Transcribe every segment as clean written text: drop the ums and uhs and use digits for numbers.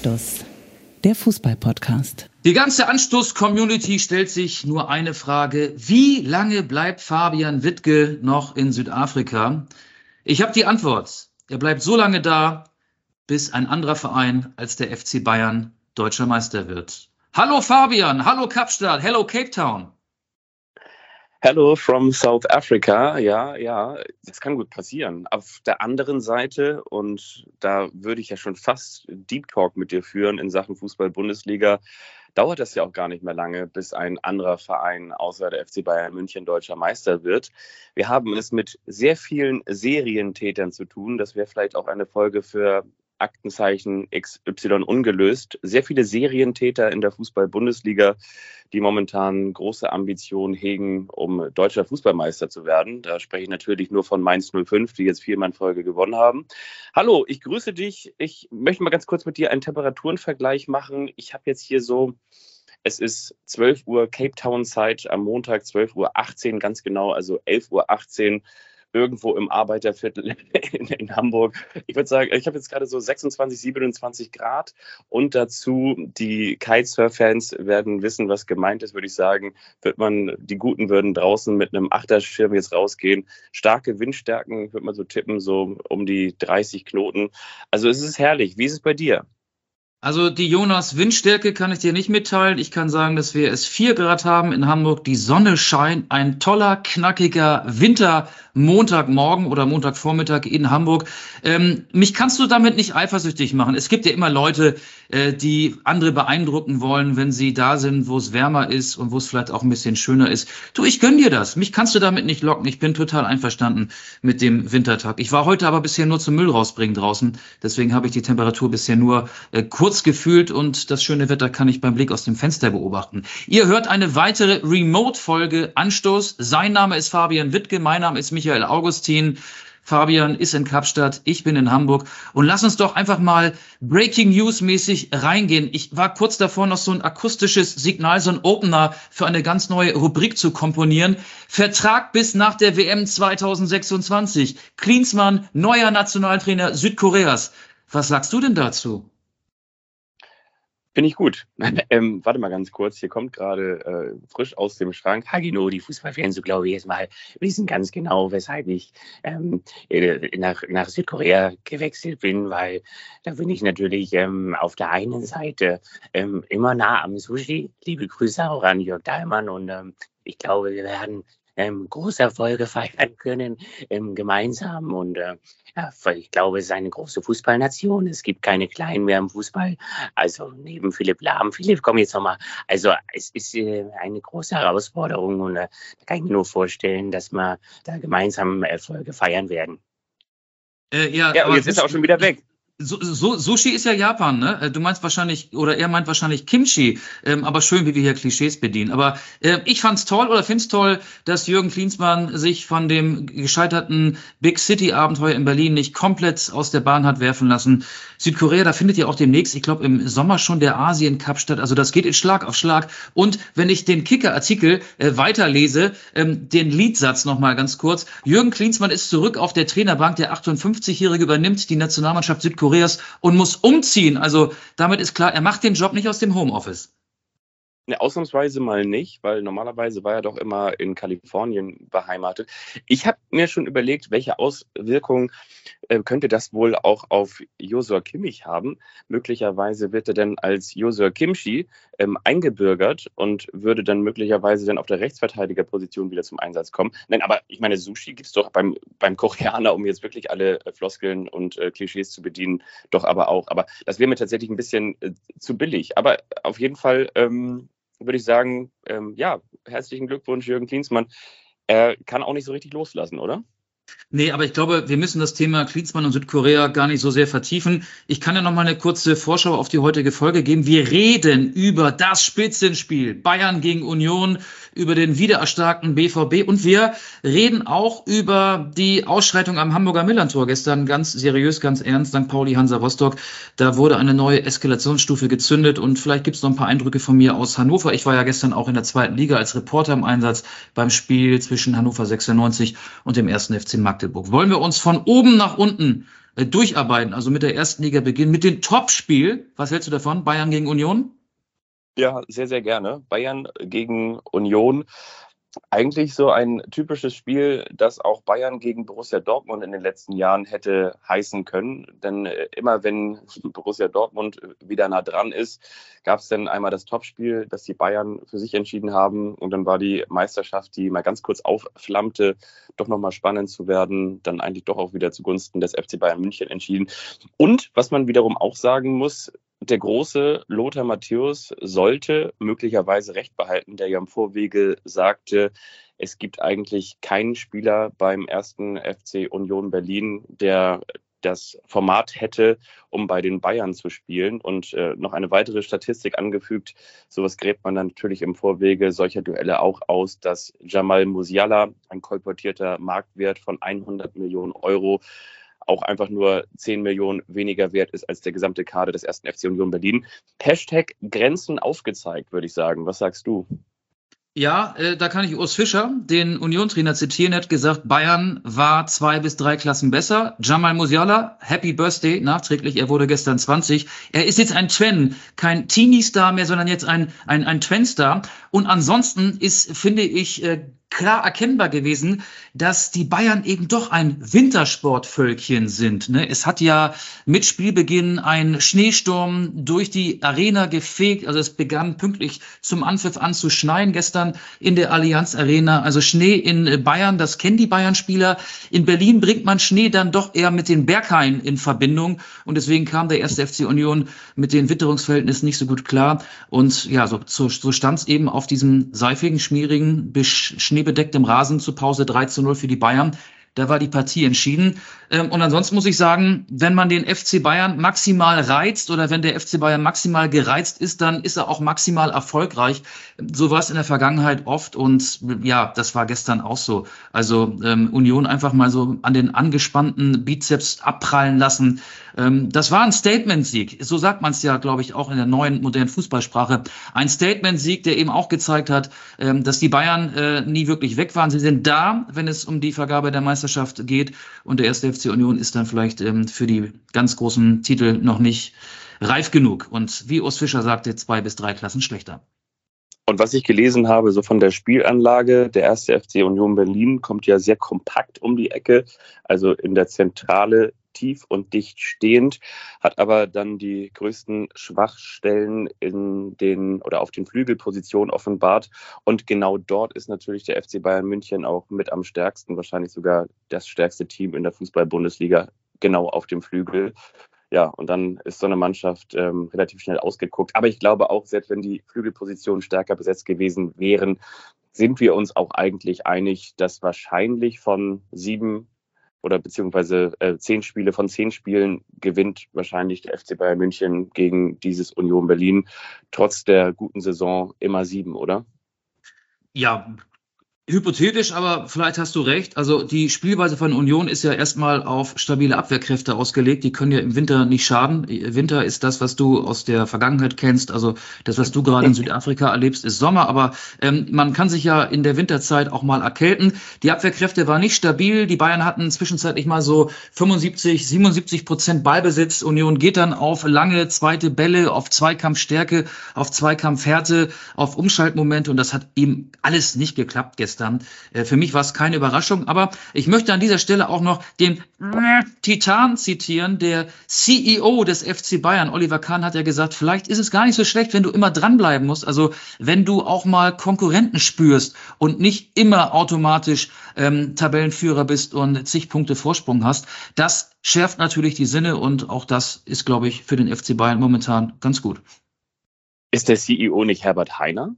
Anstoß, der Fußball-Podcast. Die ganze Anstoß-Community stellt sich nur eine Frage: Wie lange bleibt Fabian Wittke noch in Südafrika? Ich habe die Antwort. Er bleibt so lange da, bis ein anderer Verein als der FC Bayern deutscher Meister wird. Hallo Fabian, hallo Kapstadt, hello Cape Town. Hello from South Africa. Ja, das kann gut passieren. Auf der anderen Seite, und da würde ich ja schon fast Deep Talk mit dir führen in Sachen Fußball-Bundesliga, dauert das ja auch gar nicht mehr lange, bis ein anderer Verein außer der FC Bayern München deutscher Meister wird. Wir haben es mit sehr vielen Serientätern zu tun. Das wäre vielleicht auch eine Folge für Aktenzeichen XY ungelöst. Sehr viele Serientäter in der Fußball-Bundesliga, die momentan große Ambitionen hegen, um deutscher Fußballmeister zu werden. Da spreche ich natürlich nur von Mainz 05, die jetzt viermal in Folge gewonnen haben. Hallo, ich grüße dich. Ich möchte mal ganz kurz mit dir einen Temperaturenvergleich machen. Ich habe jetzt hier es ist 12 Uhr Cape Town Zeit am Montag, 12:18 Uhr ganz genau, also 11:18 Uhr. Irgendwo im Arbeiterviertel in Hamburg. Ich würde sagen, ich habe jetzt gerade so 26, 27 Grad und dazu die Kitesurf-Fans werden wissen, was gemeint ist, würde ich sagen. Die Guten würden draußen mit einem Achterschirm jetzt rausgehen. Starke Windstärken, würde man so tippen, so um die 30 Knoten. Also es ist herrlich. Wie ist es bei dir? Also die Jonas-Windstärke kann ich dir nicht mitteilen. Ich kann sagen, dass wir es 4 Grad haben in Hamburg. Die Sonne scheint. Ein toller, knackiger Wintermontagmorgen oder Montagvormittag in Hamburg. Mich kannst du damit nicht eifersüchtig machen. Es gibt ja immer Leute, die andere beeindrucken wollen, wenn sie da sind, wo es wärmer ist und wo es vielleicht auch ein bisschen schöner ist. Du, ich gönn dir das. Mich kannst du damit nicht locken. Ich bin total einverstanden mit dem Wintertag. Ich war heute aber bisher nur zum Müll rausbringen draußen. Deswegen habe ich die Temperatur bisher nur kurz gefühlt und das schöne Wetter kann ich beim Blick aus dem Fenster beobachten. Ihr hört eine weitere Remote-Folge Anstoß. Sein Name ist Fabian Wittke, mein Name ist Michael Augustin. Fabian ist in Kapstadt, ich bin in Hamburg und lass uns doch einfach mal Breaking News mäßig reingehen. Ich war kurz davor, noch so ein akustisches Signal, so ein Opener für eine ganz neue Rubrik zu komponieren. Vertrag bis nach der WM 2026. Klinsmann, neuer Nationaltrainer Südkoreas. Was sagst du denn dazu? Finde ich gut. Warte mal ganz kurz, hier kommt gerade frisch aus dem Schrank Hagino, die Fußballfans, so glaube ich jetzt mal, wissen ganz genau, weshalb ich nach Südkorea gewechselt bin, weil da bin ich natürlich auf der einen Seite immer nah am Sushi. Liebe Grüße auch an Jörg Dahlmann und ich glaube, wir werden große Erfolge feiern können gemeinsam und ich glaube, es ist eine große Fußballnation. Es gibt keine Kleinen mehr im Fußball. Also neben Philipp Lahm. Philipp, komm jetzt nochmal. Also es ist eine große Herausforderung und da kann ich mir nur vorstellen, dass wir da gemeinsam Erfolge feiern werden. Ja, und jetzt ist er auch schon wieder weg. Sushi ist ja Japan, ne? Du meinst wahrscheinlich, oder er meint wahrscheinlich Kimchi, aber schön, wie wir hier Klischees bedienen. Aber ich find's toll, dass Jürgen Klinsmann sich von dem gescheiterten Big City-Abenteuer in Berlin nicht komplett aus der Bahn hat werfen lassen. Südkorea, da findet ja auch demnächst, ich glaube im Sommer schon der Asien-Cup statt. Also das geht in Schlag auf Schlag. Und wenn ich den Kicker-Artikel weiterlese, den Liedsatz nochmal ganz kurz. Jürgen Klinsmann ist zurück auf der Trainerbank. Der 58-Jährige übernimmt die Nationalmannschaft Südkoreas und muss umziehen. Also damit ist klar, er macht den Job nicht aus dem Homeoffice. Ne, ausnahmsweise mal nicht, weil normalerweise war er doch immer in Kalifornien beheimatet. Ich habe mir schon überlegt, welche Auswirkungen könnte das wohl auch auf Joshua Kimmich haben. Möglicherweise wird er dann als Joshua Kimchi eingebürgert und würde dann möglicherweise dann auf der Rechtsverteidigerposition wieder zum Einsatz kommen. Nein, aber ich meine, Sushi gibt es doch beim Koreaner, um jetzt wirklich alle Floskeln und Klischees zu bedienen, doch aber auch. Aber das wäre mir tatsächlich ein bisschen zu billig. Aber auf jeden Fall würde ich sagen, herzlichen Glückwunsch, Jürgen Klinsmann. Er kann auch nicht so richtig loslassen, oder? Nee, aber ich glaube, wir müssen das Thema Klinsmann und Südkorea gar nicht so sehr vertiefen. Ich kann ja noch mal eine kurze Vorschau auf die heutige Folge geben. Wir reden über das Spitzenspiel Bayern gegen Union, über den wiedererstarkten BVB und wir reden auch über die Ausschreitung am Hamburger Millantor gestern. Ganz seriös, ganz ernst, St. Pauli, Hansa Rostock. Da wurde eine neue Eskalationsstufe gezündet und vielleicht gibt es noch ein paar Eindrücke von mir aus Hannover. Ich war ja gestern auch in der 2. Liga als Reporter im Einsatz beim Spiel zwischen Hannover 96 und dem 1. FC Magdeburg. Wollen wir uns von oben nach unten durcharbeiten, also mit der ersten Liga beginnen, mit dem Topspiel. Was hältst du davon? Bayern gegen Union? Ja, sehr, sehr gerne. Bayern gegen Union. Eigentlich so ein typisches Spiel, das auch Bayern gegen Borussia Dortmund in den letzten Jahren hätte heißen können. Denn immer wenn Borussia Dortmund wieder nah dran ist, gab es dann einmal das Topspiel, das die Bayern für sich entschieden haben. Und dann war die Meisterschaft, die mal ganz kurz aufflammte, doch nochmal spannend zu werden, dann eigentlich doch auch wieder zugunsten des FC Bayern München entschieden. Und was man wiederum auch sagen muss, der große Lothar Matthäus sollte möglicherweise recht behalten, der ja im Vorwege sagte, es gibt eigentlich keinen Spieler beim ersten FC Union Berlin, der das Format hätte, um bei den Bayern zu spielen. Und noch eine weitere Statistik angefügt, sowas gräbt man dann natürlich im Vorwege solcher Duelle auch aus, dass Jamal Musiala, ein kolportierter Marktwert von 100 Millionen Euro, auch einfach nur 10 Millionen weniger wert ist als der gesamte Kader des ersten FC Union Berlin. Hashtag Grenzen aufgezeigt, würde ich sagen. Was sagst du? Ja, da kann ich Urs Fischer, den Union-Trainer, zitieren. Er hat gesagt, Bayern war 2 bis 3 Klassen besser. Jamal Musiala, Happy Birthday, nachträglich, er wurde gestern 20. Er ist jetzt ein Twen, kein Teenie-Star mehr, sondern jetzt ein Twen-Star. Und ansonsten ist, finde ich, klar erkennbar gewesen, dass die Bayern eben doch ein Wintersportvölkchen sind. Ne? Es hat ja mit Spielbeginn ein Schneesturm durch die Arena gefegt. Also es begann pünktlich zum Anpfiff an zu schneien gestern in der Allianz Arena. Also Schnee in Bayern, das kennen die Bayern-Spieler. In Berlin bringt man Schnee dann doch eher mit den Berghain in Verbindung. Und deswegen kam der erste FC Union mit den Witterungsverhältnissen nicht so gut klar. Und ja, so stand es eben auf diesem seifigen, schmierigen, schneebedecktem Rasen zur Pause 3:0 für die Bayern. Da war die Partie entschieden. Und ansonsten muss ich sagen, wenn man den FC Bayern maximal reizt oder wenn der FC Bayern maximal gereizt ist, dann ist er auch maximal erfolgreich. So war es in der Vergangenheit oft und ja, das war gestern auch so. Also Union einfach mal so an den angespannten Bizeps abprallen lassen. Das war ein Statement-Sieg. So sagt man es ja, glaube ich, auch in der neuen modernen Fußballsprache. Ein Statement-Sieg, der eben auch gezeigt hat, dass die Bayern nie wirklich weg waren. Sie sind da, wenn es um die Vergabe der Meisterschaft geht. Und der erste FC Union ist dann vielleicht für die ganz großen Titel noch nicht reif genug. Und wie Urs Fischer sagte, 2 bis 3 Klassen schlechter. Und was ich gelesen habe, so von der Spielanlage, der erste FC Union Berlin kommt ja sehr kompakt um die Ecke, also in der Zentrale tief und dicht stehend, hat aber dann die größten Schwachstellen in den oder auf den Flügelpositionen offenbart. Und genau dort ist natürlich der FC Bayern München auch mit am stärksten, wahrscheinlich sogar das stärkste Team in der Fußball-Bundesliga, genau auf dem Flügel. Ja, und dann ist so eine Mannschaft relativ schnell ausgeguckt. Aber ich glaube auch, selbst wenn die Flügelpositionen stärker besetzt gewesen wären, sind wir uns auch eigentlich einig, dass wahrscheinlich von 7 oder beziehungsweise 10 Spiele von 10 Spielen gewinnt wahrscheinlich der FC Bayern München gegen dieses Union Berlin, trotz der guten Saison immer 7, oder? Ja, hypothetisch, aber vielleicht hast du recht. Also die Spielweise von Union ist ja erstmal auf stabile Abwehrkräfte ausgelegt. Die können ja im Winter nicht schaden. Winter ist das, was du aus der Vergangenheit kennst. Also das, was du gerade in Südafrika erlebst, ist Sommer. Aber man kann sich ja in der Winterzeit auch mal erkälten. Die Abwehrkräfte waren nicht stabil. Die Bayern hatten zwischenzeitlich mal so 75-77% Ballbesitz. Union geht dann auf lange zweite Bälle, auf Zweikampfstärke, auf Zweikampfhärte, auf Umschaltmomente. Und das hat eben alles nicht geklappt gestern. Für mich war es keine Überraschung, aber ich möchte an dieser Stelle auch noch den Titan zitieren. Der CEO des FC Bayern, Oliver Kahn, hat ja gesagt, vielleicht ist es gar nicht so schlecht, wenn du immer dranbleiben musst. Also wenn du auch mal Konkurrenten spürst und nicht immer automatisch Tabellenführer bist und zig Punkte Vorsprung hast. Das schärft natürlich die Sinne und auch das ist, glaube ich, für den FC Bayern momentan ganz gut. Ist der CEO nicht Herbert Hainer?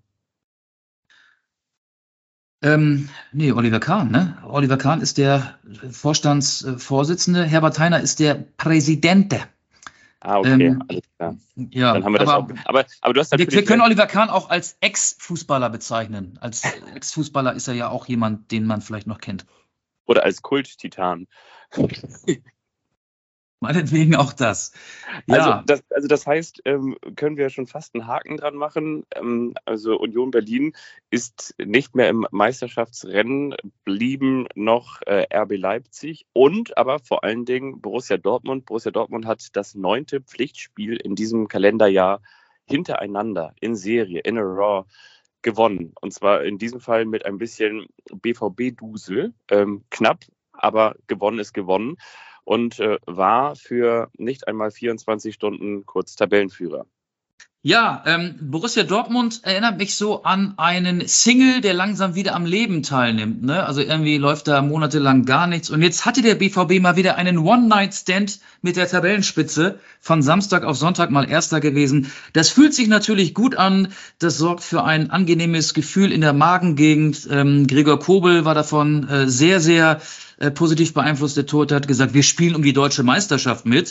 Nee, Oliver Kahn, ne? Oliver Kahn ist der Vorstandsvorsitzende. Herbert Hainer ist der Präsidente. Ah, okay, alles klar. Ja, dann haben wir das auch. Aber du hast natürlich wir können Oliver Kahn auch als Ex-Fußballer bezeichnen. Als Ex-Fußballer ist er ja auch jemand, den man vielleicht noch kennt. Oder als Kult-Titan. Meinetwegen auch das. Also Ja, das heißt, können wir schon fast einen Haken dran machen. Also Union Berlin ist nicht mehr im Meisterschaftsrennen, blieben noch RB Leipzig und aber vor allen Dingen Borussia Dortmund. Borussia Dortmund hat das 9. Pflichtspiel in diesem Kalenderjahr hintereinander in Serie, in a row gewonnen. Und zwar in diesem Fall mit ein bisschen BVB-Dusel. Knapp, aber gewonnen ist gewonnen. Und war für nicht einmal 24 Stunden kurz Tabellenführer. ja, Borussia Dortmund erinnert mich so an einen Single, der langsam wieder am Leben teilnimmt. Ne? Also irgendwie läuft da monatelang gar nichts. Und jetzt hatte der BVB mal wieder einen One-Night-Stand mit der Tabellenspitze. Von Samstag auf Sonntag mal Erster gewesen. Das fühlt sich natürlich gut an. Das sorgt für ein angenehmes Gefühl in der Magengegend. Gregor Kobel war davon sehr, sehr positiv beeinflusst. Der Torhüter hat gesagt, wir spielen um die deutsche Meisterschaft mit.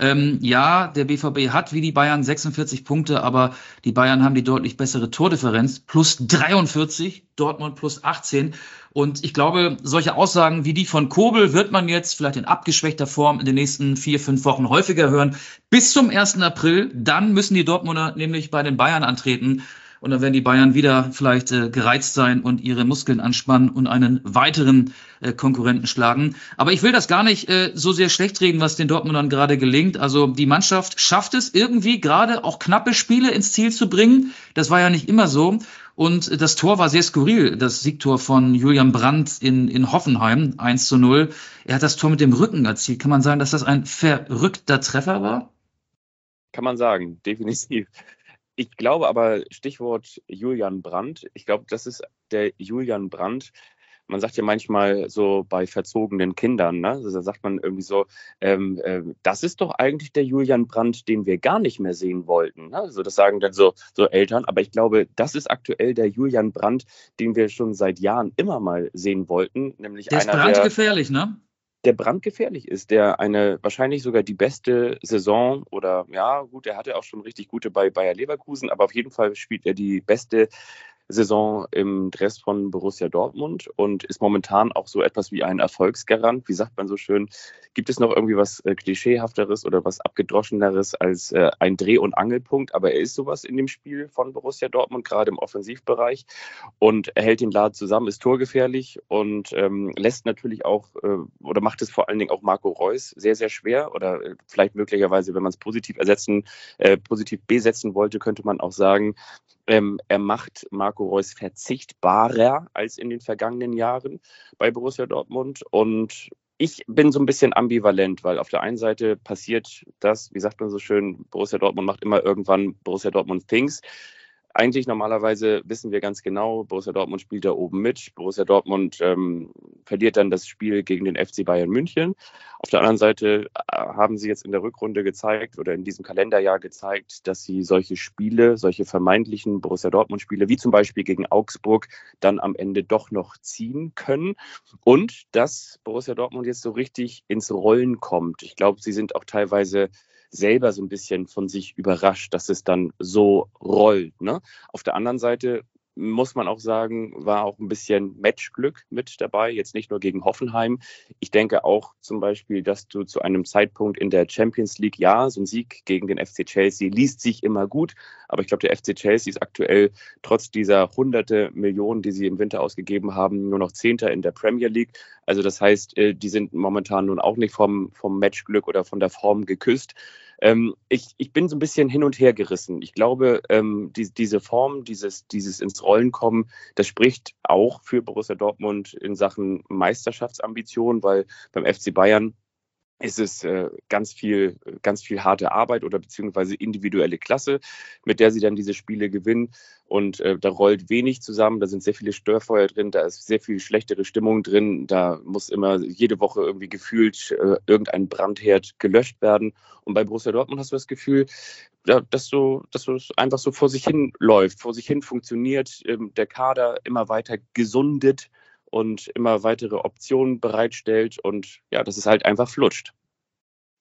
Ja, der BVB hat wie die Bayern 46 Punkte, aber die Bayern haben die deutlich bessere Tordifferenz, plus 43, Dortmund plus 18. Und ich glaube, solche Aussagen wie die von Kobel wird man jetzt vielleicht in abgeschwächter Form in den nächsten 4, 5 Wochen häufiger hören. Bis zum 1. April, dann müssen die Dortmunder nämlich bei den Bayern antreten. Und dann werden die Bayern wieder vielleicht gereizt sein und ihre Muskeln anspannen und einen weiteren Konkurrenten schlagen. Aber ich will das gar nicht so sehr schlecht reden, was den Dortmundern gerade gelingt. Also die Mannschaft schafft es irgendwie gerade auch knappe Spiele ins Ziel zu bringen. Das war ja nicht immer so. Und das Tor war sehr skurril, das Siegtor von Julian Brandt in Hoffenheim, 1:0. Er hat das Tor mit dem Rücken erzielt. Kann man sagen, dass das ein verrückter Treffer war? Kann man sagen, definitiv. Ich glaube aber, Stichwort Julian Brandt, ich glaube, das ist der Julian Brandt. Man sagt ja manchmal so bei verzogenen Kindern, ne? Also da sagt man irgendwie so, das ist doch eigentlich der Julian Brandt, den wir gar nicht mehr sehen wollten. Ne? Also das sagen dann so Eltern, aber ich glaube, das ist aktuell der Julian Brandt, den wir schon seit Jahren immer mal sehen wollten, nämlich Der ist einer, brandgefährlich, ne? der brandgefährlich ist, der eine wahrscheinlich sogar die beste Saison oder ja, gut, er hatte auch schon richtig gute bei Bayer Leverkusen, aber auf jeden Fall spielt er die beste Saison im Dress von Borussia Dortmund und ist momentan auch so etwas wie ein Erfolgsgarant. Wie sagt man so schön, gibt es noch irgendwie was Klischeehafteres oder was Abgedroscheneres als ein Dreh- und Angelpunkt? Aber er ist sowas in dem Spiel von Borussia Dortmund, gerade im Offensivbereich und er hält den Laden zusammen, ist torgefährlich und lässt natürlich auch oder macht es vor allen Dingen auch Marco Reus sehr, sehr schwer oder vielleicht möglicherweise, wenn man es positiv besetzen wollte, könnte man auch sagen, er macht Marco Reus verzichtbarer als in den vergangenen Jahren bei Borussia Dortmund. Und ich bin so ein bisschen ambivalent, weil auf der einen Seite passiert das, wie sagt man so schön, Borussia Dortmund macht immer irgendwann Borussia Dortmund Things. Eigentlich normalerweise wissen wir ganz genau, Borussia Dortmund spielt da oben mit. Borussia Dortmund verliert dann das Spiel gegen den FC Bayern München. Auf der anderen Seite haben sie jetzt in der Rückrunde gezeigt oder in diesem Kalenderjahr gezeigt, dass sie solche Spiele, solche vermeintlichen Borussia Dortmund-Spiele, wie zum Beispiel gegen Augsburg, dann am Ende doch noch ziehen können. Und dass Borussia Dortmund jetzt so richtig ins Rollen kommt. Ich glaube, sie sind auch teilweise selber so ein bisschen von sich überrascht, dass es dann so rollt. Ne? Auf der anderen Seite muss man auch sagen, war auch ein bisschen Matchglück mit dabei, jetzt nicht nur gegen Hoffenheim. Ich denke auch zum Beispiel, dass du zu einem Zeitpunkt in der Champions League, ja, so ein Sieg gegen den FC Chelsea liest sich immer gut, aber ich glaube, der FC Chelsea ist aktuell trotz dieser hunderte Millionen, die sie im Winter ausgegeben haben, nur noch Zehnter in der Premier League. Also das heißt, die sind momentan nun auch nicht vom Matchglück oder von der Form geküsst. Ich bin so ein bisschen hin und her gerissen. Ich glaube, diese Form, dieses ins Rollen kommen, das spricht auch für Borussia Dortmund in Sachen Meisterschaftsambition, weil beim FC Bayern ist es ganz viel harte Arbeit oder beziehungsweise individuelle Klasse, mit der sie dann diese Spiele gewinnen. Und da rollt wenig zusammen, da sind sehr viele Störfeuer drin, da ist sehr viel schlechtere Stimmung drin, da muss immer jede Woche irgendwie gefühlt irgendein Brandherd gelöscht werden. Und bei Borussia Dortmund hast du das Gefühl, ja, dass es einfach so vor sich hin läuft, vor sich hin funktioniert, der Kader immer weiter gesundet und immer weitere Optionen bereitstellt und ja, dass es halt einfach flutscht.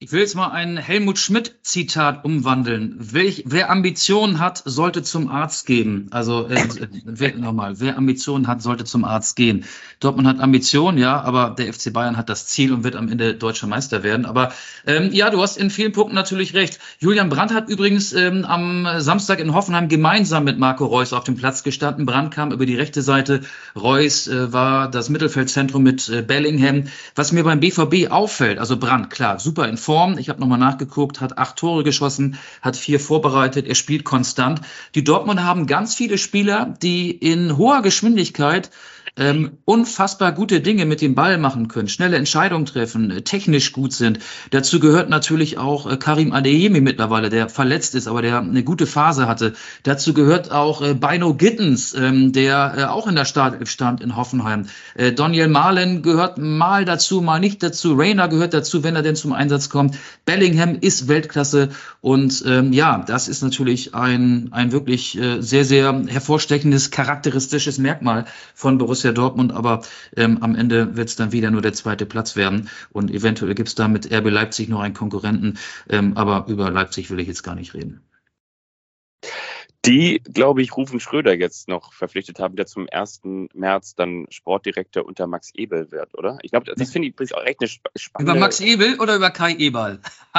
Ich will jetzt mal ein Helmut Schmidt-Zitat umwandeln. Wer Ambitionen hat, sollte zum Arzt gehen. Also wer Ambitionen hat, sollte zum Arzt gehen. Dortmund hat Ambitionen, ja, aber der FC Bayern hat das Ziel und wird am Ende deutscher Meister werden. Aber ja, du hast in vielen Punkten natürlich recht. Julian Brandt hat übrigens am Samstag in Hoffenheim gemeinsam mit Marco Reus auf dem Platz gestanden. Brandt kam über die rechte Seite, Reus war das Mittelfeldzentrum mit Bellingham. Was mir beim BVB auffällt, also Brandt, klar, super in Form. Ich habe nochmal nachgeguckt, hat 8 Tore geschossen, hat 4 vorbereitet, er spielt konstant. Die Dortmunder haben ganz viele Spieler, die in hoher Geschwindigkeit unfassbar gute Dinge mit dem Ball machen können, schnelle Entscheidungen treffen, technisch gut sind. Dazu gehört natürlich auch Karim Adeyemi mittlerweile, der verletzt ist, aber der eine gute Phase hatte. Dazu gehört auch Bino Gittens, der auch in der Startelf stand in Hoffenheim. Daniel Mahlen gehört mal dazu, mal nicht dazu. Reina gehört dazu, wenn er denn zum Einsatz kommt. Bellingham ist Weltklasse und ja, das ist natürlich ein wirklich sehr, sehr hervorstechendes, charakteristisches Merkmal von Borussia Dortmund, aber am Ende wird es dann wieder nur der zweite Platz werden und eventuell gibt es da mit RB Leipzig noch einen Konkurrenten, aber über Leipzig will ich jetzt gar nicht reden. Die, glaube ich, Rufen Schröder jetzt noch verpflichtet haben, der zum 1. März dann Sportdirektor unter Max Ebel wird, oder? Ich glaube, das finde ich auch echt eine spannende... Über Max Ebel oder über Kai Eberl?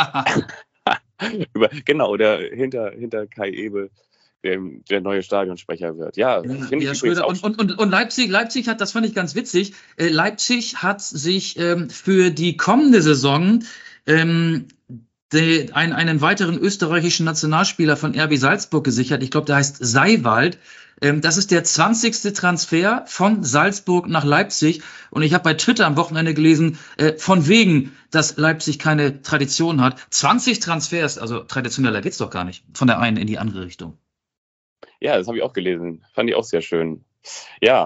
Oder hinter Kai Ebel. Der neue Stadionsprecher wird. Ja, finde ich Schröder. Und Leipzig hat, das fand ich ganz witzig, Leipzig hat sich für die kommende Saison einen weiteren österreichischen Nationalspieler von RB Salzburg gesichert. Ich glaube, der heißt Seiwald. Das ist der 20. Transfer von Salzburg nach Leipzig. Und ich habe bei Twitter am Wochenende gelesen, von wegen, dass Leipzig keine Tradition hat. 20 Transfers, also traditioneller geht's doch gar nicht, von der einen in die andere Richtung. Ja, das habe ich auch gelesen. Fand ich auch sehr schön. Ja,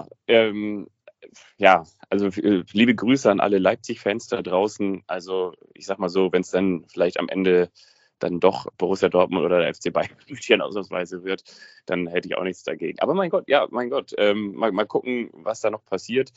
also liebe Grüße an alle Leipzig-Fans da draußen. Also ich sag mal so, wenn es dann vielleicht am Ende dann doch Borussia Dortmund oder der FC Bayern München ausnahmsweise wird, dann hätte ich auch nichts dagegen. Aber mein Gott, mal gucken, was da noch passiert.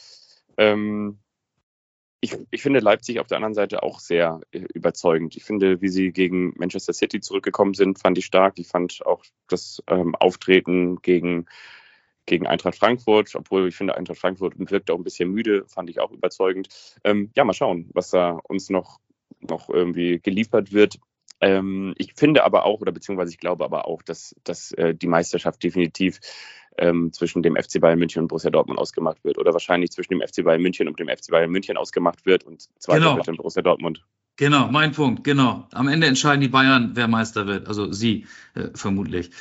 Ich finde Leipzig auf der anderen Seite auch sehr überzeugend. Ich finde, wie sie gegen Manchester City zurückgekommen sind, fand ich stark. Ich fand auch das Auftreten gegen Eintracht Frankfurt, obwohl ich finde, Eintracht Frankfurt wirkt auch ein bisschen müde, fand ich auch überzeugend. Mal schauen, was da uns noch irgendwie geliefert wird. Ich finde aber auch, beziehungsweise ich glaube aber auch, dass die Meisterschaft definitiv zwischen dem FC Bayern München und Borussia Dortmund ausgemacht wird oder wahrscheinlich zwischen dem FC Bayern München und dem FC Bayern München ausgemacht wird und zweiter wird dann Borussia Dortmund. Genau, mein Punkt, genau. Am Ende entscheiden die Bayern, wer Meister wird, also sie vermutlich.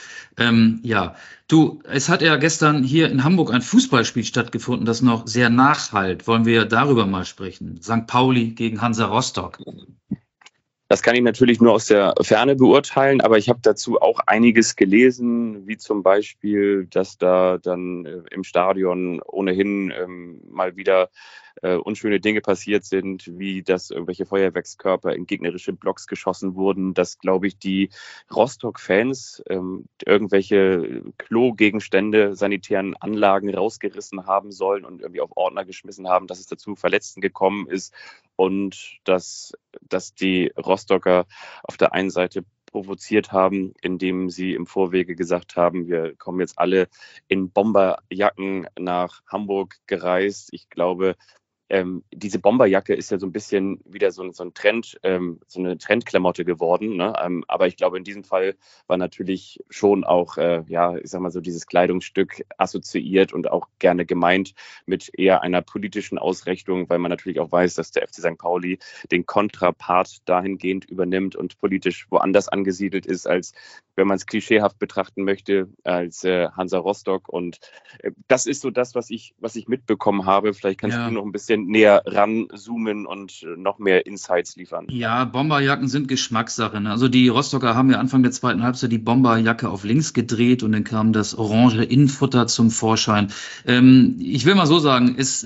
Es hat ja gestern hier in Hamburg ein Fußballspiel stattgefunden, das noch sehr nachhallt. Wollen wir darüber mal sprechen? St. Pauli gegen Hansa Rostock. Das kann ich natürlich nur aus der Ferne beurteilen, aber ich habe dazu auch einiges gelesen, wie zum Beispiel, dass da dann im Stadion ohnehin mal wieder unschöne Dinge passiert sind, wie dass irgendwelche Feuerwerkskörper in gegnerische Blocks geschossen wurden, dass, glaube ich, die Rostock-Fans irgendwelche Klogegenstände, sanitären Anlagen rausgerissen haben sollen und irgendwie auf Ordner geschmissen haben, dass es dazu Verletzten gekommen ist und dass die Rostocker auf der einen Seite provoziert haben, indem sie im Vorwege gesagt haben, wir kommen jetzt alle in Bomberjacken nach Hamburg gereist. Ich glaube, diese Bomberjacke ist ja so ein bisschen wieder so ein Trend, so eine Trendklamotte geworden. Ne? Aber ich glaube, in diesem Fall war natürlich schon auch, ich sag mal so, dieses Kleidungsstück assoziiert und auch gerne gemeint mit eher einer politischen Ausrichtung, weil man natürlich auch weiß, dass der FC St. Pauli den Kontrapart dahingehend übernimmt und politisch woanders angesiedelt ist, als wenn man es klischeehaft betrachten möchte, als Hansa Rostock. Und das ist so das, was ich mitbekommen habe. Vielleicht kannst du noch ein bisschen näher ranzoomen und noch mehr Insights liefern. Ja, Bomberjacken sind Geschmackssache. Ne? Also die Rostocker haben ja Anfang der zweiten Halbzeit die Bomberjacke auf links gedreht und dann kam das orange Innenfutter zum Vorschein. Ich will mal so sagen, es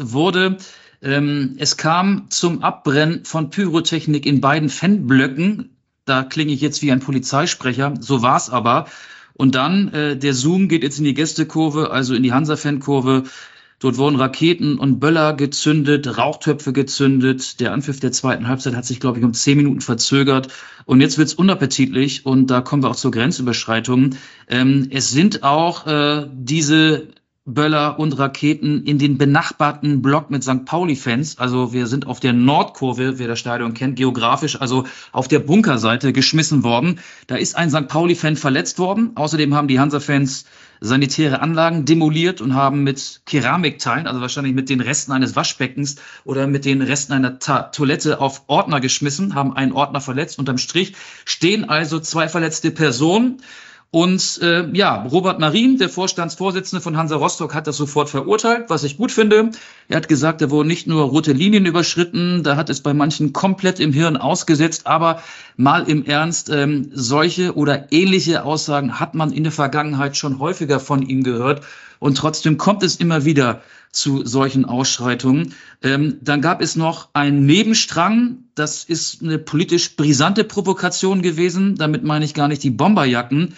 kam zum Abbrennen von Pyrotechnik in beiden Fanblöcken. Da klinge ich jetzt wie ein Polizeisprecher. So war es aber. Und dann, der Zoom geht jetzt in die Gästekurve, also in die Hansa-Fankurve. Dort wurden Raketen und Böller gezündet, Rauchtöpfe gezündet. Der Anpfiff der zweiten Halbzeit hat sich, glaube ich, um 10 Minuten verzögert. Und jetzt wird's unappetitlich und da kommen wir auch zur Grenzüberschreitung. Es sind auch diese Böller und Raketen in den benachbarten Block mit St. Pauli-Fans. Also wir sind auf der Nordkurve, wer das Stadion kennt, geografisch, also auf der Bunkerseite geschmissen worden. Da ist ein St. Pauli-Fan verletzt worden. Außerdem haben die Hansa-Fans sanitäre Anlagen demoliert und haben mit Keramikteilen, also wahrscheinlich mit den Resten eines Waschbeckens oder mit den Resten einer Toilette auf Ordner geschmissen, haben einen Ordner verletzt. Unterm Strich stehen also 2 verletzte Personen. Und Robert Marin, der Vorstandsvorsitzende von Hansa Rostock, hat das sofort verurteilt, was ich gut finde. Er hat gesagt, da wurden nicht nur rote Linien überschritten, da hat es bei manchen komplett im Hirn ausgesetzt. Aber mal im Ernst, solche oder ähnliche Aussagen hat man in der Vergangenheit schon häufiger von ihm gehört. Und trotzdem kommt es immer wieder zu solchen Ausschreitungen. Dann gab es noch einen Nebenstrang. Das ist eine politisch brisante Provokation gewesen. Damit meine ich gar nicht die Bomberjacken.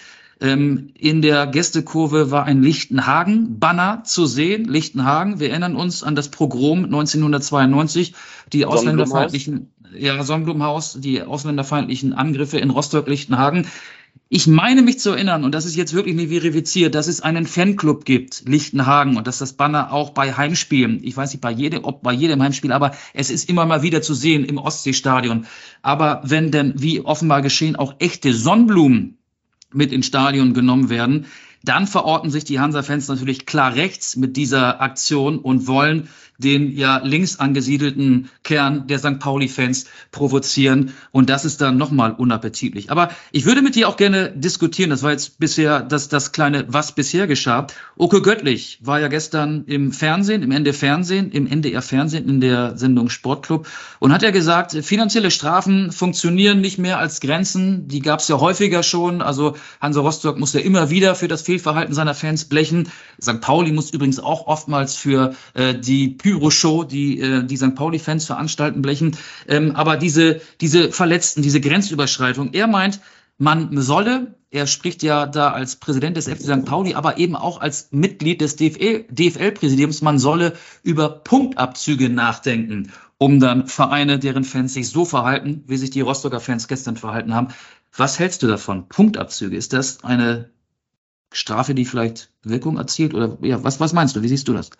In der Gästekurve war ein Lichtenhagen-Banner zu sehen. Lichtenhagen, wir erinnern uns an das Pogrom 1992, die ausländerfeindlichen, Sonnenblumenhaus, die ausländerfeindlichen Angriffe in Rostock-Lichtenhagen. Ich meine mich zu erinnern, und das ist jetzt wirklich nicht verifiziert, dass es einen Fanclub gibt, Lichtenhagen, und dass das Banner auch bei Heimspielen, ich weiß nicht ob bei jedem Heimspiel, aber es ist immer mal wieder zu sehen im Ostseestadion. Aber wenn denn, wie offenbar geschehen, auch echte Sonnenblumen mit ins Stadion genommen werden, dann verorten sich die Hansa-Fans natürlich klar rechts mit dieser Aktion und wollen den ja links angesiedelten Kern der St. Pauli-Fans provozieren. Und das ist dann nochmal unappetitlich. Aber ich würde mit dir auch gerne diskutieren. Das war jetzt bisher das kleine Was bisher geschah. Oke Göttlich war ja gestern im Fernsehen, im NDR-Fernsehen, in der Sendung Sportclub und hat ja gesagt, finanzielle Strafen funktionieren nicht mehr als Grenzen. Die gab es ja häufiger schon. Also Hansa Rostock muss ja immer wieder für das Fehlverhalten seiner Fans blechen. St. Pauli muss übrigens auch oftmals für die Pyro-Show, die St. Pauli-Fans veranstalten, blechen. Aber diese Verletzten, diese Grenzüberschreitung, er meint, er spricht ja da als Präsident des FC St. Pauli, aber eben auch als Mitglied des DFL-Präsidiums, man solle über Punktabzüge nachdenken, um dann Vereine, deren Fans sich so verhalten, wie sich die Rostocker Fans gestern verhalten haben. Was hältst du davon? Punktabzüge, ist das eine Strafe, die vielleicht Wirkung erzielt? Oder ja, was meinst du? Wie siehst du das?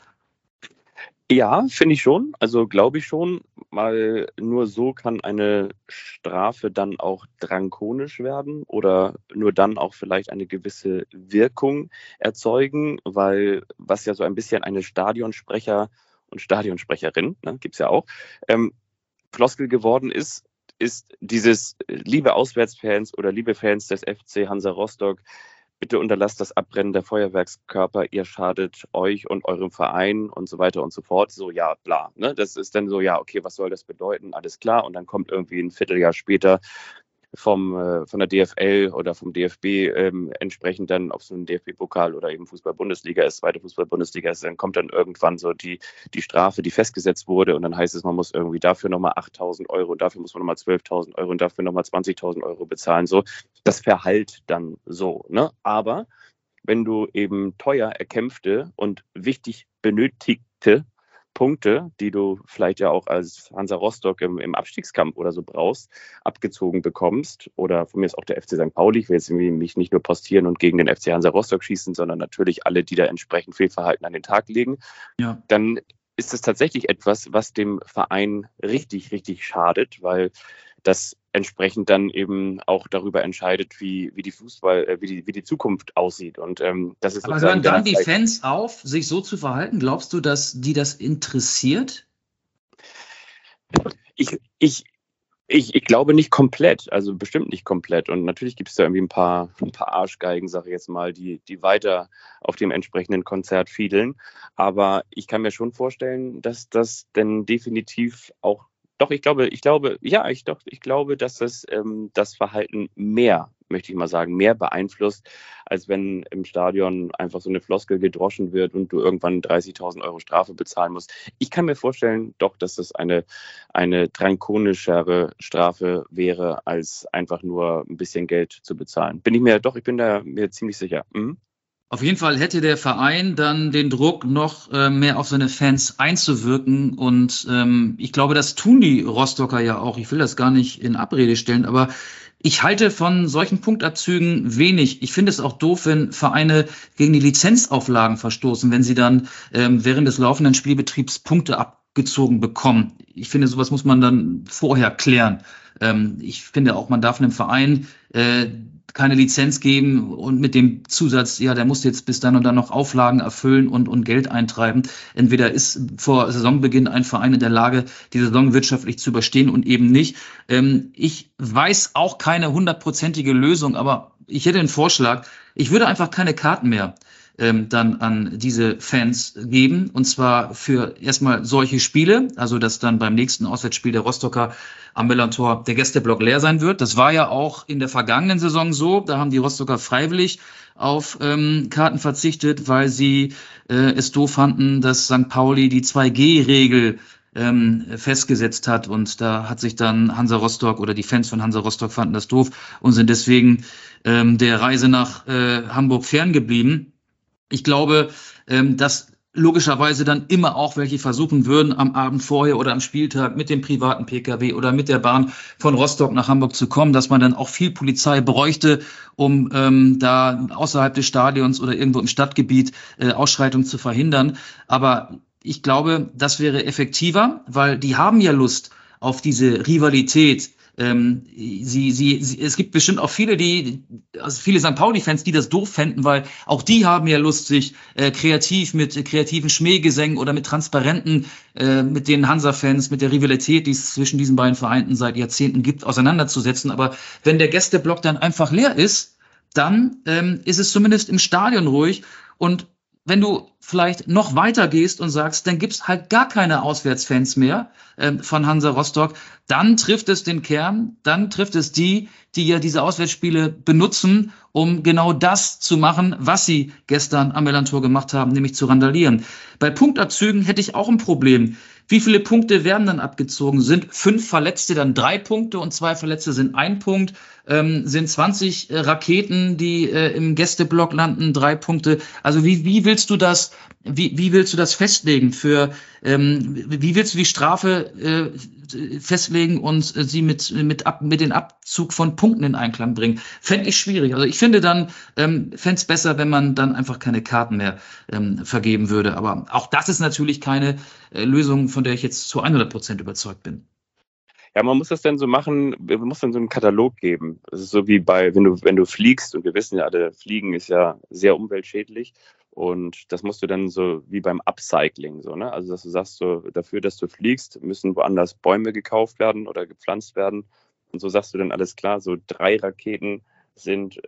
Ja, finde ich schon. Also glaube ich schon, weil nur so kann eine Strafe dann auch drakonisch werden oder nur dann auch vielleicht eine gewisse Wirkung erzeugen, weil was ja so ein bisschen eine Stadionsprecher und Stadionsprecherin, ne, gibt es ja auch, Floskel geworden ist dieses liebe Auswärtsfans oder liebe Fans des FC Hansa Rostock, bitte unterlasst das Abbrennen der Feuerwerkskörper, ihr schadet euch und eurem Verein und so weiter und so fort. So, ja, bla. Ne? Das ist dann so, ja, okay, was soll das bedeuten? Alles klar. Und dann kommt irgendwie ein Vierteljahr später von der DFL oder vom DFB entsprechend dann, ob es ein DFB-Pokal oder eben Fußball-Bundesliga ist, zweite Fußball-Bundesliga ist, dann kommt dann irgendwann so die Strafe, die festgesetzt wurde und dann heißt es, man muss irgendwie dafür nochmal 8.000 Euro und dafür muss man nochmal 12.000 Euro und dafür nochmal 20.000 Euro bezahlen. So, das verhallt dann so. Ne? Aber wenn du eben teuer erkämpfte und wichtig benötigte Punkte, die du vielleicht ja auch als Hansa Rostock im Abstiegskampf oder so brauchst, abgezogen bekommst oder von mir ist auch der FC St. Pauli, ich will jetzt mich nicht nur postieren und gegen den FC Hansa Rostock schießen, sondern natürlich alle, die da entsprechend Fehlverhalten an den Tag legen, ja, dann ist es tatsächlich etwas, was dem Verein richtig, richtig schadet, weil das entsprechend dann eben auch darüber entscheidet, wie die Zukunft aussieht. Und das ist. Aber hören dann die Fans auf, sich so zu verhalten? Glaubst du, dass die das interessiert? Ich glaube nicht komplett, also bestimmt nicht komplett. Und natürlich gibt es da irgendwie ein paar Arschgeigen, sage ich jetzt mal, die weiter auf dem entsprechenden Konzert fiedeln. Aber ich kann mir schon vorstellen, dass das denn definitiv auch. Doch, ich glaube, dass das Verhalten mehr, möchte ich mal sagen, mehr beeinflusst, als wenn im Stadion einfach so eine Floskel gedroschen wird und du irgendwann 30.000 Euro Strafe bezahlen musst. Ich kann mir vorstellen, doch, dass das eine drakonischere Strafe wäre, als einfach nur ein bisschen Geld zu bezahlen. Ich bin da mir ziemlich sicher. Mhm. Auf jeden Fall hätte der Verein dann den Druck, noch mehr auf seine Fans einzuwirken. Und ich glaube, das tun die Rostocker ja auch. Ich will das gar nicht in Abrede stellen, aber ich halte von solchen Punktabzügen wenig. Ich finde es auch doof, wenn Vereine gegen die Lizenzauflagen verstoßen, wenn sie dann während des laufenden Spielbetriebs Punkte abgezogen bekommen. Ich finde, sowas muss man dann vorher klären. Ich finde auch, man darf einem Verein keine Lizenz geben und mit dem Zusatz, ja, der muss jetzt bis dann und dann noch Auflagen erfüllen und Geld eintreiben. Entweder ist vor Saisonbeginn ein Verein in der Lage, die Saison wirtschaftlich zu überstehen und eben nicht. Ich weiß auch keine 100%ige Lösung, aber ich hätte einen Vorschlag. Ich würde einfach keine Karten mehr dann an diese Fans geben. Und zwar für erstmal solche Spiele, also dass dann beim nächsten Auswärtsspiel der Rostocker am Millantor der Gästeblock leer sein wird. Das war ja auch in der vergangenen Saison so. Da haben die Rostocker freiwillig auf Karten verzichtet, weil sie es doof fanden, dass St. Pauli die 2G-Regel festgesetzt hat. Und da hat sich dann Hansa Rostock oder die Fans von Hansa Rostock fanden das doof und sind deswegen der Reise nach Hamburg ferngeblieben. Ich glaube, dass logischerweise dann immer auch welche versuchen würden, am Abend vorher oder am Spieltag mit dem privaten PKW oder mit der Bahn von Rostock nach Hamburg zu kommen, dass man dann auch viel Polizei bräuchte, um da außerhalb des Stadions oder irgendwo im Stadtgebiet Ausschreitungen zu verhindern. Aber ich glaube, das wäre effektiver, weil die haben ja Lust auf diese Rivalität. Es gibt bestimmt auch viele viele St. Pauli-Fans, die das doof fänden, weil auch die haben ja Lust, sich kreativ mit kreativen Schmähgesängen oder mit Transparenten, mit den Hansa-Fans, mit der Rivalität, die es zwischen diesen beiden Vereinten seit Jahrzehnten gibt, auseinanderzusetzen. Aber wenn der Gästeblock dann einfach leer ist, dann ist es zumindest im Stadion ruhig. Und wenn du vielleicht noch weiter gehst und sagst, dann gibt's halt gar keine Auswärtsfans mehr von Hansa Rostock, dann trifft es den Kern, dann trifft es die ja diese Auswärtsspiele benutzen, um genau das zu machen, was sie gestern am Millantor gemacht haben, nämlich zu randalieren. Bei Punktabzügen hätte ich auch ein Problem. Wie viele Punkte werden dann abgezogen? Sind 5 Verletzte dann 3 Punkte und 2 Verletzte sind 1 Punkt? Sind 20 Raketen, die im Gästeblock landen, 3 Punkte? Also wie willst du das festlegen wie willst du die Strafe festlegen und sie mit den Abzug von Punkten in Einklang bringen? Fände ich schwierig. Also ich finde dann, fände es besser, wenn man dann einfach keine Karten mehr vergeben würde. Aber auch das ist natürlich keine Lösung, von der ich jetzt zu 100% überzeugt bin. Ja, man muss das dann so machen, man muss dann so einen Katalog geben. Das ist so wie wenn du fliegst, und wir wissen ja alle, Fliegen ist ja sehr umweltschädlich. Und das musst du dann so wie beim Upcycling, so, ne? Also, dass du sagst, so, dafür, dass du fliegst, müssen woanders Bäume gekauft werden oder gepflanzt werden. Und so sagst du dann alles klar, so 3 Raketen sind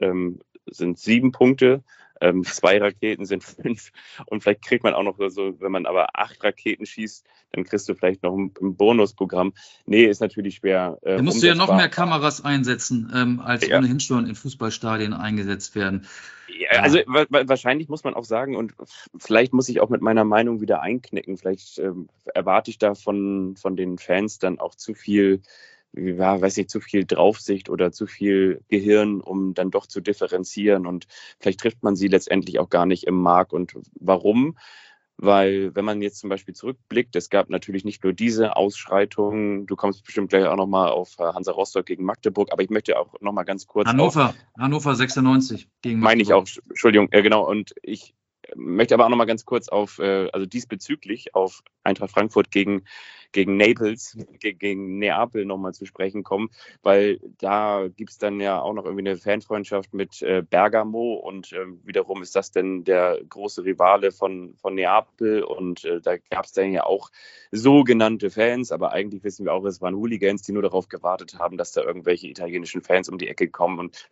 7 Punkte, 2 Raketen sind 5. Und vielleicht kriegt man auch noch so, wenn man aber 8 Raketen schießt, dann kriegst du vielleicht noch ein Bonusprogramm. Nee, ist natürlich schwer. Da musst du ja noch mehr Kameras einsetzen, als ohnehin schon in Fußballstadien eingesetzt werden. Ja, also wahrscheinlich muss man auch sagen, und vielleicht muss ich auch mit meiner Meinung wieder einknicken, vielleicht erwarte ich da von den Fans dann auch zu viel, zu viel Draufsicht oder zu viel Gehirn, um dann doch zu differenzieren, und vielleicht trifft man sie letztendlich auch gar nicht im Mark. Und warum? Weil, wenn man jetzt zum Beispiel zurückblickt, es gab natürlich nicht nur diese Ausschreitungen, du kommst bestimmt gleich auch nochmal auf Hansa Rostock gegen Magdeburg, aber ich möchte auch nochmal ganz kurz Hannover 96 gegen Magdeburg. Meine ich auch, Entschuldigung, genau, und ich möchte aber auch nochmal ganz kurz also diesbezüglich auf Eintracht Frankfurt gegen Naples, gegen Neapel nochmal zu sprechen kommen, weil da gibt es dann ja auch noch irgendwie eine Fanfreundschaft mit Bergamo, und wiederum ist das denn der große Rivale von Neapel, und da gab es dann ja auch sogenannte Fans, aber eigentlich wissen wir auch, es waren Hooligans, die nur darauf gewartet haben, dass da irgendwelche italienischen Fans um die Ecke kommen, und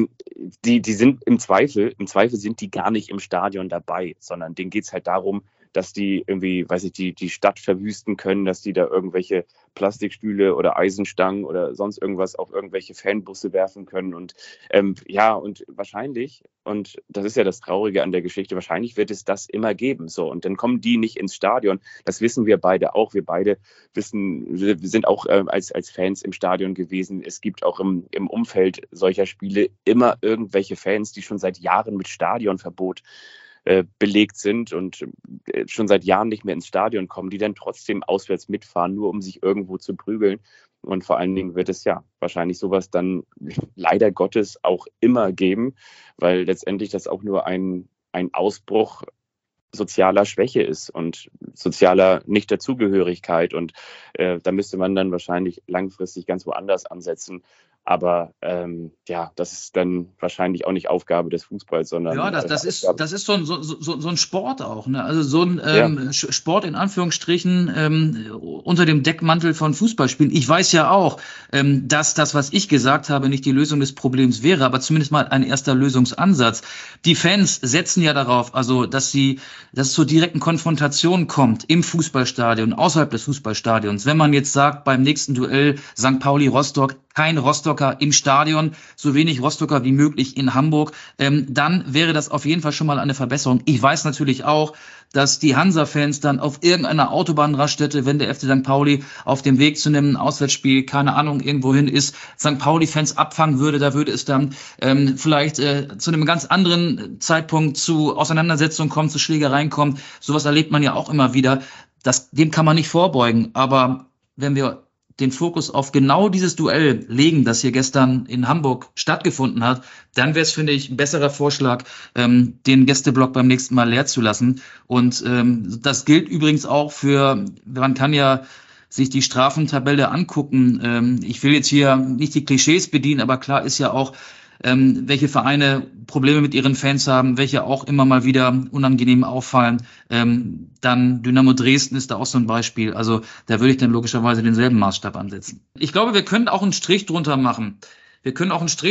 die sind im Zweifel sind die gar nicht im Stadion dabei, sondern denen geht es halt darum, dass die irgendwie, weiß ich, die Stadt verwüsten können, dass die da irgendwelche Plastikstühle oder Eisenstangen oder sonst irgendwas auf irgendwelche Fanbusse werfen können. Und und wahrscheinlich, und das ist ja das Traurige an der Geschichte, wahrscheinlich wird es das immer geben. So, und dann kommen die nicht ins Stadion. Das wissen wir beide auch. Wir beide wir sind auch als Fans im Stadion gewesen. Es gibt auch im Umfeld solcher Spiele immer irgendwelche Fans, die schon seit Jahren mit Stadionverbot belegt sind und schon seit Jahren nicht mehr ins Stadion kommen, die dann trotzdem auswärts mitfahren, nur um sich irgendwo zu prügeln. Und vor allen Dingen wird es ja wahrscheinlich sowas dann leider Gottes auch immer geben, weil letztendlich das auch nur ein Ausbruch sozialer Schwäche ist und sozialer Nicht-Dazugehörigkeit. Und da müsste man dann wahrscheinlich langfristig ganz woanders ansetzen. Aber das ist dann wahrscheinlich auch nicht Aufgabe des Fußballs, sondern. Ja, das ist so ein Sport auch, ne? Also so ein Sport in Anführungsstrichen unter dem Deckmantel von Fußballspielen. Ich weiß ja auch, dass das, was ich gesagt habe, nicht die Lösung des Problems wäre, aber zumindest mal ein erster Lösungsansatz. Die Fans setzen ja darauf, also dass es zur direkten Konfrontation kommt im Fußballstadion, außerhalb des Fußballstadions. Wenn man jetzt sagt, beim nächsten Duell St. Pauli-Rostock, kein Rostocker im Stadion, so wenig Rostocker wie möglich in Hamburg, dann wäre das auf jeden Fall schon mal eine Verbesserung. Ich weiß natürlich auch, dass die Hansa-Fans dann auf irgendeiner Autobahnraststätte, wenn der FC St. Pauli auf dem Weg zu einem Auswärtsspiel, keine Ahnung, irgendwohin ist, St. Pauli-Fans abfangen würde, da würde es dann vielleicht zu einem ganz anderen Zeitpunkt zu Auseinandersetzungen kommen, zu Schlägereien kommen. Sowas erlebt man ja auch immer wieder. Dem kann man nicht vorbeugen. Aber wenn wir den Fokus auf genau dieses Duell legen, das hier gestern in Hamburg stattgefunden hat, dann wäre es, finde ich, ein besserer Vorschlag, den Gästeblock beim nächsten Mal leer zu lassen. Und das gilt übrigens auch man kann ja sich die Strafentabelle angucken. Ich will jetzt hier nicht die Klischees bedienen, aber klar ist ja auch, welche Vereine Probleme mit ihren Fans haben, welche auch immer mal wieder unangenehm auffallen. Dann Dynamo Dresden ist da auch so ein Beispiel. Also da würde ich dann logischerweise denselben Maßstab ansetzen. Ich glaube, wir können auch einen Strich drunter machen. Vielleicht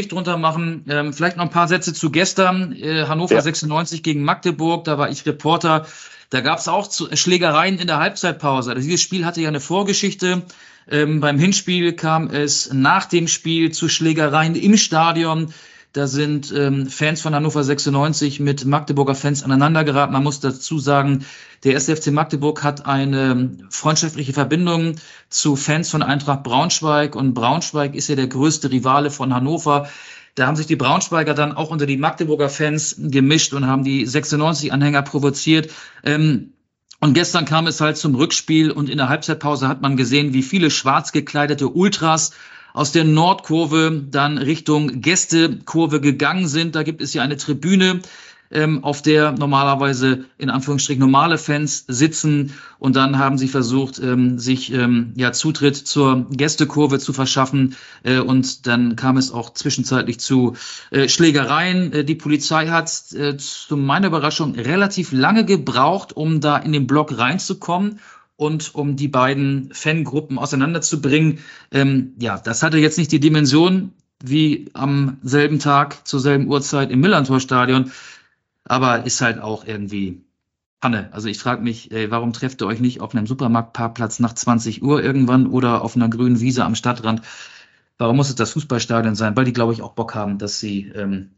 noch ein paar Sätze zu gestern. Hannover 96 gegen Magdeburg. Da war ich Reporter. Da gab es auch Schlägereien in der Halbzeitpause. Also dieses Spiel hatte ja eine Vorgeschichte. Beim Hinspiel kam es nach dem Spiel zu Schlägereien im Stadion. Da sind Fans von Hannover 96 mit Magdeburger Fans aneinander geraten. Man muss dazu sagen, der 1. FC Magdeburg hat eine freundschaftliche Verbindung zu Fans von Eintracht Braunschweig. Und Braunschweig ist ja der größte Rivale von Hannover. Da haben sich die Braunschweiger dann auch unter die Magdeburger Fans gemischt und haben die 96-Anhänger provoziert. Und gestern kam es halt zum Rückspiel und in der Halbzeitpause hat man gesehen, wie viele schwarz gekleidete Ultras aus der Nordkurve dann Richtung Gästekurve gegangen sind. Da gibt es ja eine Tribüne, auf der normalerweise in Anführungsstrichen normale Fans sitzen. Und dann haben sie versucht, sich Zutritt zur Gästekurve zu verschaffen. Und dann kam es auch zwischenzeitlich zu Schlägereien. Die Polizei hat zu meiner Überraschung relativ lange gebraucht, um da in den Block reinzukommen und um die beiden Fangruppen auseinanderzubringen. Das hatte jetzt nicht die Dimension wie am selben Tag zur selben Uhrzeit im Millerntor-Stadion. Aber ist halt auch irgendwie Panne. Also ich frage mich, warum trefft ihr euch nicht auf einem Supermarktparkplatz nach 20 Uhr irgendwann oder auf einer grünen Wiese am Stadtrand? Warum muss es das Fußballstadion sein? Weil die, glaube ich, auch Bock haben, dass sie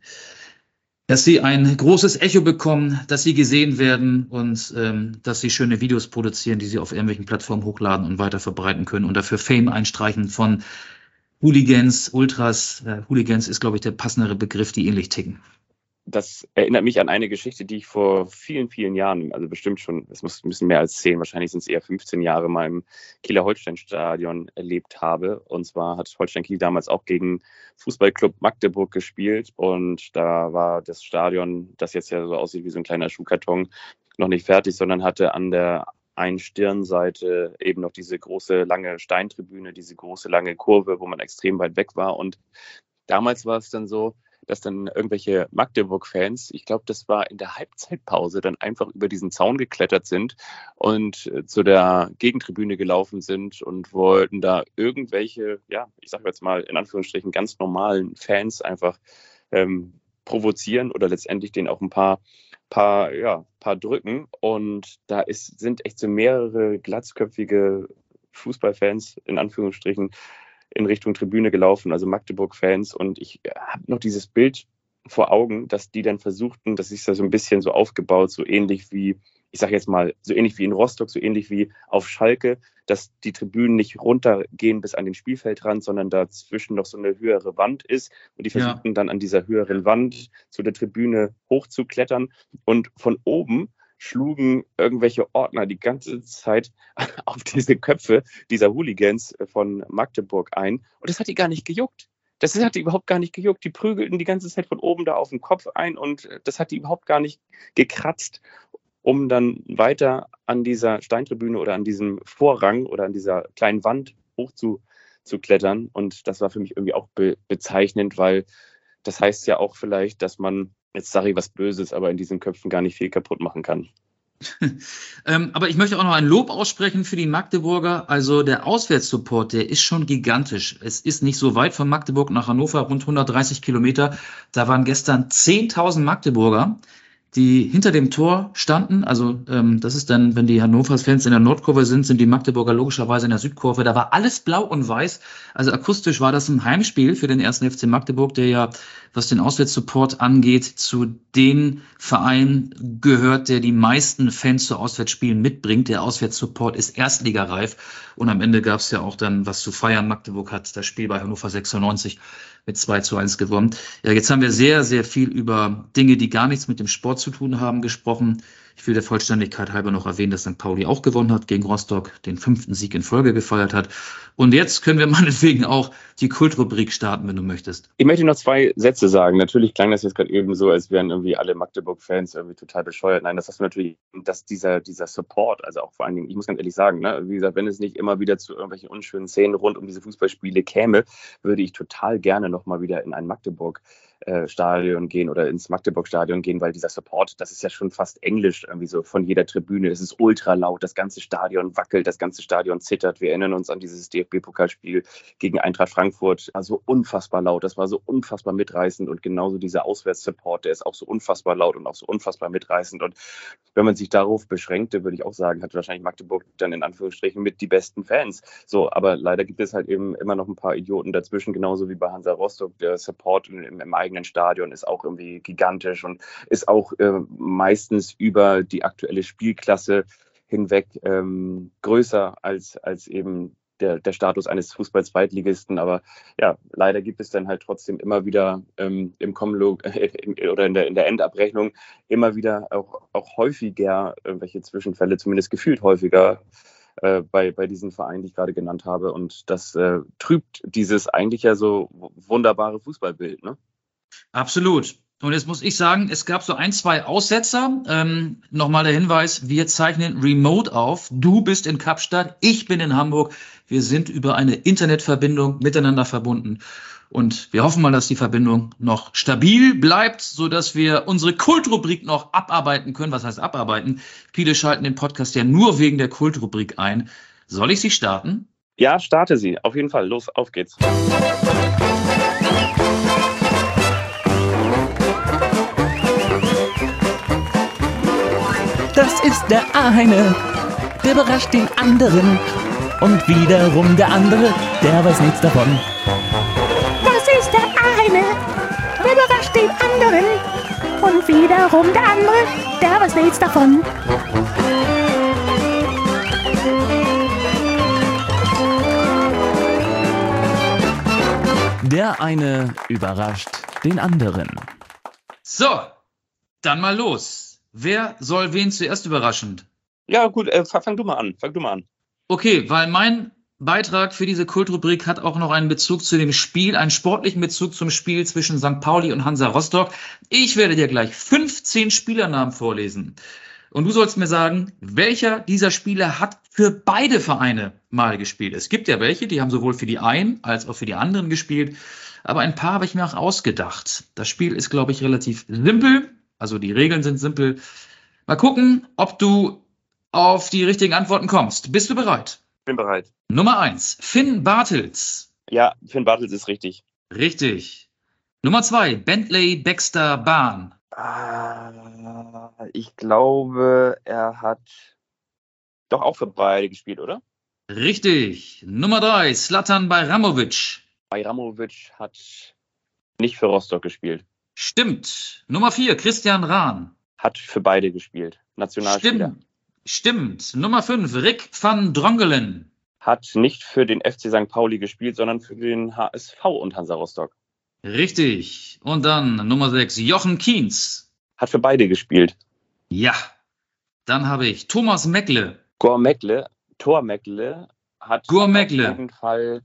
ein großes Echo bekommen, dass sie gesehen werden und dass sie schöne Videos produzieren, die sie auf irgendwelchen Plattformen hochladen und weiter verbreiten können und dafür Fame einstreichen von Hooligans, Ultras. Hooligans ist, glaube ich, der passendere Begriff, die ähnlich ticken. Das erinnert mich an eine Geschichte, die ich vor vielen, vielen Jahren, also bestimmt schon, es müssen mehr als 10, wahrscheinlich sind es eher 15 Jahre, mal im Kieler Holstein-Stadion erlebt habe. Und zwar hat Holstein Kiel damals auch gegen Fußballclub Magdeburg gespielt. Und da war das Stadion, das jetzt ja so aussieht wie so ein kleiner Schuhkarton, noch nicht fertig, sondern hatte an der einen Stirnseite eben noch diese große, lange Steintribüne, diese große, lange Kurve, wo man extrem weit weg war. Und damals war es dann so, dass dann irgendwelche Magdeburg-Fans, ich glaube, das war in der Halbzeitpause, dann einfach über diesen Zaun geklettert sind und zu der Gegentribüne gelaufen sind und wollten da irgendwelche, ich sage jetzt mal in Anführungsstrichen ganz normalen Fans einfach provozieren oder letztendlich denen auch ein paar paar Drücken. Und da sind echt so mehrere glatzköpfige Fußballfans, in Anführungsstrichen, in Richtung Tribüne gelaufen, also Magdeburg-Fans. Und ich habe noch dieses Bild vor Augen, dass die dann versuchten, das ist ja so ein bisschen so aufgebaut, so ähnlich wie, ich sage jetzt mal, so ähnlich wie in Rostock, so ähnlich wie auf Schalke, dass die Tribünen nicht runtergehen bis an den Spielfeldrand, sondern dazwischen noch so eine höhere Wand ist. Und die versuchten dann an dieser höheren Wand zu der Tribüne hochzuklettern. Und von oben schlugen irgendwelche Ordner die ganze Zeit auf diese Köpfe dieser Hooligans von Magdeburg ein. Und das hat die gar nicht gejuckt. Das hat die überhaupt gar nicht gejuckt. Die prügelten die ganze Zeit von oben da auf den Kopf ein und das hat die überhaupt gar nicht gekratzt, um dann weiter an dieser Steintribüne oder an diesem Vorrang oder an dieser kleinen Wand hoch zu klettern. Und das war für mich irgendwie auch bezeichnend, weil das heißt ja auch vielleicht, dass man, jetzt sage ich was Böses, aber in diesen Köpfen gar nicht viel kaputt machen kann. Aber ich möchte auch noch ein Lob aussprechen für die Magdeburger. Also der Auswärtssupport, der ist schon gigantisch. Es ist nicht so weit von Magdeburg nach Hannover, rund 130 Kilometer. Da waren gestern 10.000 Magdeburger, die hinter dem Tor standen. Also das ist dann, wenn die Hannovers-Fans in der Nordkurve sind die Magdeburger logischerweise in der Südkurve. Da war alles blau und weiß. Also akustisch war das ein Heimspiel für den 1. FC Magdeburg, der ja, was den Auswärtssupport angeht, zu den Vereinen gehört, der die meisten Fans zu Auswärtsspielen mitbringt. Der Auswärtssupport ist erstligareif. Und am Ende gab es ja auch dann was zu feiern. Magdeburg hat das Spiel bei Hannover 96 mit 2:1 gewonnen. Ja, jetzt haben wir sehr, sehr viel über Dinge, die gar nichts mit dem Sport zu tun haben, gesprochen. Ich will der Vollständigkeit halber noch erwähnen, dass St. Pauli auch gewonnen hat gegen Rostock, den 5. Sieg in Folge gefeiert hat. Und jetzt können wir meinetwegen auch die Kultrubrik starten, wenn du möchtest. Ich möchte noch 2 Sätze sagen. Natürlich klang das jetzt gerade eben so, als wären irgendwie alle Magdeburg-Fans irgendwie total bescheuert. Nein, das ist natürlich, dass dieser Support, also auch vor allen Dingen, ich muss ganz ehrlich sagen, ne, wie gesagt, wenn es nicht immer wieder zu irgendwelchen unschönen Szenen rund um diese Fußballspiele käme, würde ich total gerne nochmal wieder in ein Magdeburg-Stadion gehen oder ins Magdeburg-Stadion gehen, weil dieser Support, das ist ja schon fast englisch irgendwie so von jeder Tribüne. Es ist ultra laut, das ganze Stadion wackelt, das ganze Stadion zittert. Wir erinnern uns an dieses DFB-Pokalspiel gegen Eintracht Frankfurt. Also unfassbar laut, das war so unfassbar mitreißend und genauso dieser Auswärtssupport, der ist auch so unfassbar laut und auch so unfassbar mitreißend. Und wenn man sich darauf beschränkte, würde ich auch sagen, hat wahrscheinlich Magdeburg dann in Anführungsstrichen mit die besten Fans. So, aber leider gibt es halt eben immer noch ein paar Idioten dazwischen, genauso wie bei Hansa Rostock. Der Support im eigenen Stadion ist auch irgendwie gigantisch und ist auch meistens über die aktuelle Spielklasse hinweg größer als eben der Status eines Fußball-Zweitligisten. Aber ja, leider gibt es dann halt trotzdem immer wieder im Kommenlog oder in der Endabrechnung immer wieder auch häufiger irgendwelche Zwischenfälle, zumindest gefühlt häufiger bei diesen Vereinen, die ich gerade genannt habe. Und das trübt dieses eigentlich ja so wunderbare Fußballbild, ne? Absolut. Und jetzt muss ich sagen, es gab so 1, 2 Aussetzer. Nochmal der Hinweis, wir zeichnen remote auf. Du bist in Kapstadt, ich bin in Hamburg. Wir sind über eine Internetverbindung miteinander verbunden. Und wir hoffen mal, dass die Verbindung noch stabil bleibt, sodass wir unsere Kultrubrik noch abarbeiten können. Was heißt abarbeiten? Viele schalten den Podcast ja nur wegen der Kultrubrik ein. Soll ich sie starten? Ja, starte sie. Auf jeden Fall. Los, auf geht's. Das ist der eine, der überrascht den anderen. Und wiederum der andere, der weiß nichts davon. Das ist der eine, der überrascht den anderen. Und wiederum der andere, der weiß nichts davon. Der eine überrascht den anderen. So, dann mal los. Wer soll wen zuerst überraschen? Ja, gut, fang du mal an. Okay, weil mein Beitrag für diese Kultrubrik hat auch noch einen Bezug zu dem Spiel, einen sportlichen Bezug zum Spiel zwischen St. Pauli und Hansa Rostock. Ich werde dir gleich 15 Spielernamen vorlesen. Und du sollst mir sagen, welcher dieser Spieler hat für beide Vereine mal gespielt. Es gibt ja welche, die haben sowohl für die einen als auch für die anderen gespielt. Aber ein paar habe ich mir auch ausgedacht. Das Spiel ist, glaube ich, relativ simpel. Also die Regeln sind simpel. Mal gucken, ob du auf die richtigen Antworten kommst. Bist du bereit? Bin bereit. Nummer 1, Finn Bartels. Ja, Finn Bartels ist richtig. Richtig. Nummer 2, Bentley Baxter Bahn. Ich glaube, er hat doch auch für beide gespielt, oder? Richtig. Nummer 3, Zlatan Bajramovic. Bajramovic hat nicht für Rostock gespielt. Stimmt. Nummer 4, Christian Rahn. Hat für beide gespielt. Nationalspieler. Stimmt. Nummer 5, Rick van Drongelen. Hat nicht für den FC St. Pauli gespielt, sondern für den HSV und Hansa Rostock. Richtig. Und dann Nummer 6, Jochen Kienz. Hat für beide gespielt. Ja. Dann habe ich Thomas Meckle. Thor Meckle hat auf jeden Fall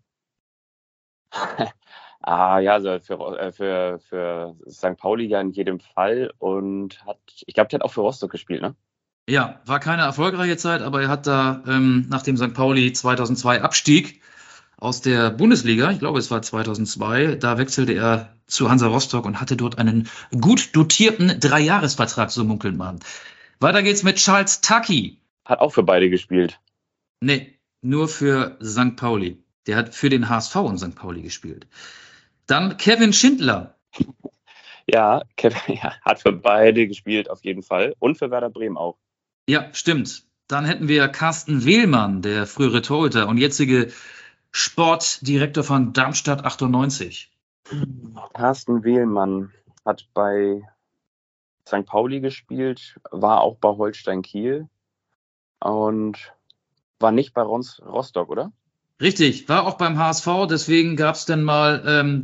also für St. Pauli ja in jedem Fall und ich glaube, der hat auch für Rostock gespielt, ne? Ja, war keine erfolgreiche Zeit, aber er hat da, nachdem St. Pauli 2002 abstieg aus der Bundesliga, ich glaube, es war 2002, da wechselte er zu Hansa Rostock und hatte dort einen gut dotierten 3-Jahres-Vertrag, so munkelt man. Weiter geht's mit Charles Taki. Hat auch für beide gespielt. Nee, nur für St. Pauli. Der hat für den HSV und St. Pauli gespielt. Dann Kevin Schindler. Ja, Kevin hat für beide gespielt auf jeden Fall und für Werder Bremen auch. Ja, stimmt. Dann hätten wir Carsten Wehlmann, der frühere Torhüter und jetzige Sportdirektor von Darmstadt 98. Carsten Wehlmann hat bei St. Pauli gespielt, war auch bei Holstein Kiel und war nicht bei Rostock, oder? Richtig, war auch beim HSV, deswegen gab es dann mal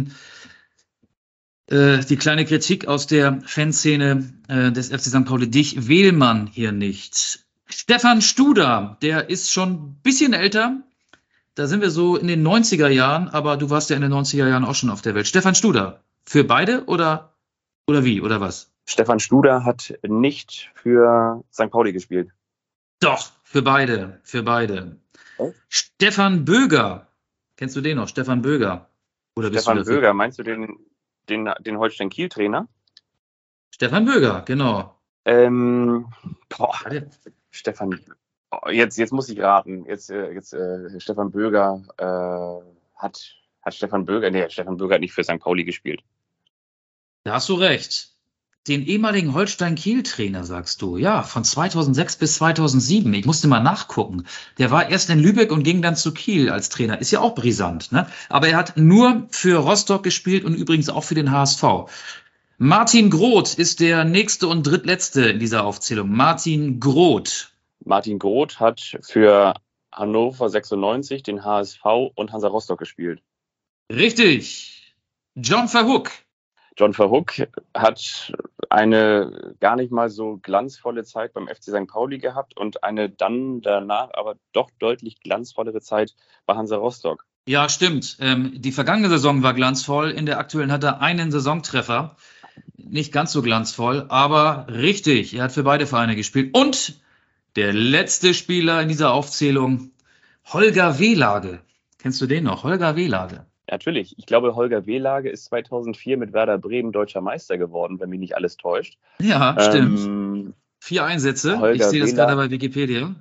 die kleine Kritik aus der Fanszene des FC St. Pauli, dich Wehlmann hier nicht. Stefan Studer, der ist schon ein bisschen älter, da sind wir so in den 90er Jahren, aber du warst ja in den 90er Jahren auch schon auf der Welt. Stefan Studer, für beide oder wie, oder was? Stefan Studer hat nicht für St. Pauli gespielt. Doch, für beide. Stefan Böger, kennst du den noch? Stefan Böger. Oder Stefan Böger, meinst du den Holstein Kiel-Trainer? Stefan Böger, genau. Stefan, jetzt muss ich raten. Stefan Böger hat Stefan Böger hat nicht für St. Pauli gespielt. Da hast du recht. Den ehemaligen Holstein-Kiel-Trainer, sagst du. Ja, von 2006 bis 2007. Ich musste mal nachgucken. Der war erst in Lübeck und ging dann zu Kiel als Trainer. Ist ja auch brisant, ne? Aber er hat nur für Rostock gespielt und übrigens auch für den HSV. Martin Groth ist der nächste und drittletzte in dieser Aufzählung. Martin Groth. Martin Groth hat für Hannover 96, den HSV und Hansa Rostock gespielt. Richtig. John Verhoek. John Verhoek hat eine gar nicht mal so glanzvolle Zeit beim FC St. Pauli gehabt und eine dann danach aber doch deutlich glanzvollere Zeit bei Hansa Rostock. Ja, stimmt. Die vergangene Saison war glanzvoll. In der aktuellen hat er einen Saisontreffer. Nicht ganz so glanzvoll, aber richtig. Er hat für beide Vereine gespielt. Und der letzte Spieler in dieser Aufzählung, Holger Wehlage. Kennst du den noch? Holger Wehlage. Natürlich. Ich glaube, Holger Wehlage ist 2004 mit Werder Bremen deutscher Meister geworden, wenn mich nicht alles täuscht. Ja, stimmt. 4 Einsätze. Ich sehe das gerade bei Wikipedia.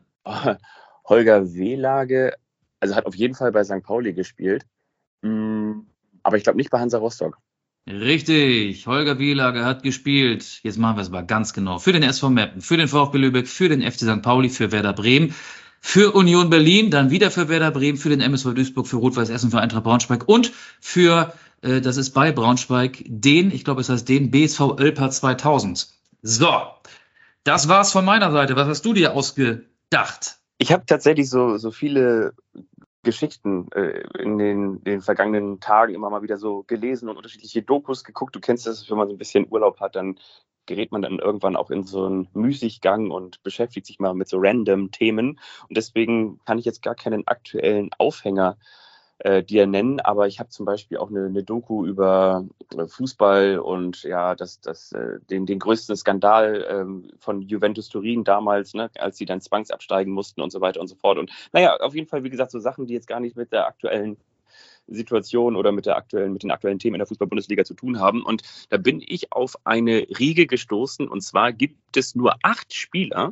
Holger Wehlage, also hat auf jeden Fall bei St. Pauli gespielt, aber ich glaube nicht bei Hansa Rostock. Richtig. Holger Wehlage hat gespielt. Jetzt machen wir es mal ganz genau. Für den SV Meppen, für den VfB Lübeck, für den FC St. Pauli, für Werder Bremen. Für Union Berlin, dann wieder für Werder Bremen, für den MSV Duisburg, für Rot-Weiß Essen, für Eintracht Braunschweig und für, das ist bei Braunschweig, ich glaube, es heißt den BSV Ölper 2000. So, das war's von meiner Seite. Was hast du dir ausgedacht? Ich habe tatsächlich so viele Geschichten in den vergangenen Tagen immer mal wieder so gelesen und unterschiedliche Dokus geguckt. Du kennst das, wenn man so ein bisschen Urlaub hat, dann gerät man dann irgendwann auch in so einen Müßiggang und beschäftigt sich mal mit so random Themen. Und deswegen kann ich jetzt gar keinen aktuellen Aufhänger dir nennen, aber ich habe zum Beispiel auch eine Doku über Fußball und ja, den größten Skandal von Juventus Turin damals, ne, als sie dann zwangsabsteigen mussten und so weiter und so fort. Und naja, auf jeden Fall, wie gesagt, so Sachen, die jetzt gar nicht mit der aktuellen Situation oder mit den aktuellen Themen in der Fußball-Bundesliga zu tun haben. Und da bin ich auf eine Riege gestoßen. Und zwar gibt es nur 8 Spieler,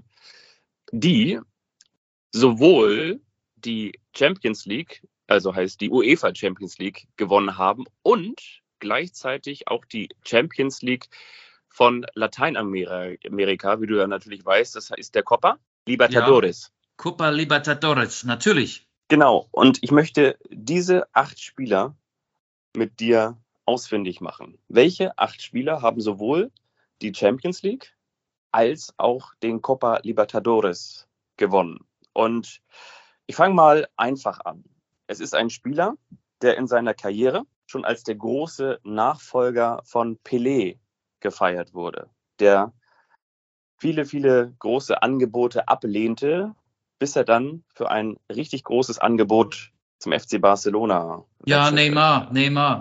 die sowohl die Champions League, also heißt die UEFA Champions League, gewonnen haben und gleichzeitig auch die Champions League von Lateinamerika, wie du ja natürlich weißt. Das ist der Copa Libertadores. Ja. Copa Libertadores, natürlich. Genau, und ich möchte diese 8 Spieler mit dir ausfindig machen. Welche 8 Spieler haben sowohl die Champions League als auch den Copa Libertadores gewonnen? Und ich fange mal einfach an. Es ist ein Spieler, der in seiner Karriere schon als der große Nachfolger von Pelé gefeiert wurde, der viele, viele große Angebote ablehnte, bis er dann für ein richtig großes Angebot zum FC Barcelona Ja, wechselte.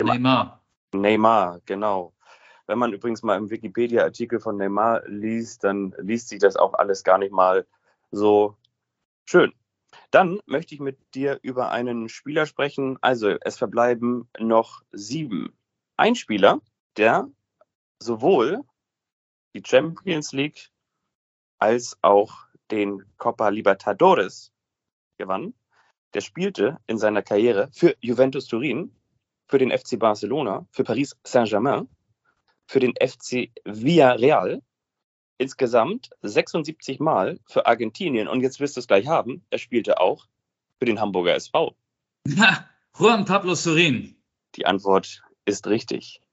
Neymar. Genau. Wenn man übrigens mal im Wikipedia-Artikel von Neymar liest, dann liest sich das auch alles gar nicht mal so schön. Dann möchte ich mit dir über einen Spieler sprechen. Also, es verbleiben noch 7. Ein Spieler, der sowohl die Champions League als auch den Copa Libertadores gewann. Der spielte in seiner Karriere für Juventus Turin, für den FC Barcelona, für Paris Saint-Germain, für den FC Villarreal, insgesamt 76 Mal für Argentinien. Und jetzt wirst du es gleich haben, er spielte auch für den Hamburger SV. Juan Pablo Sorín. Die Antwort ist richtig.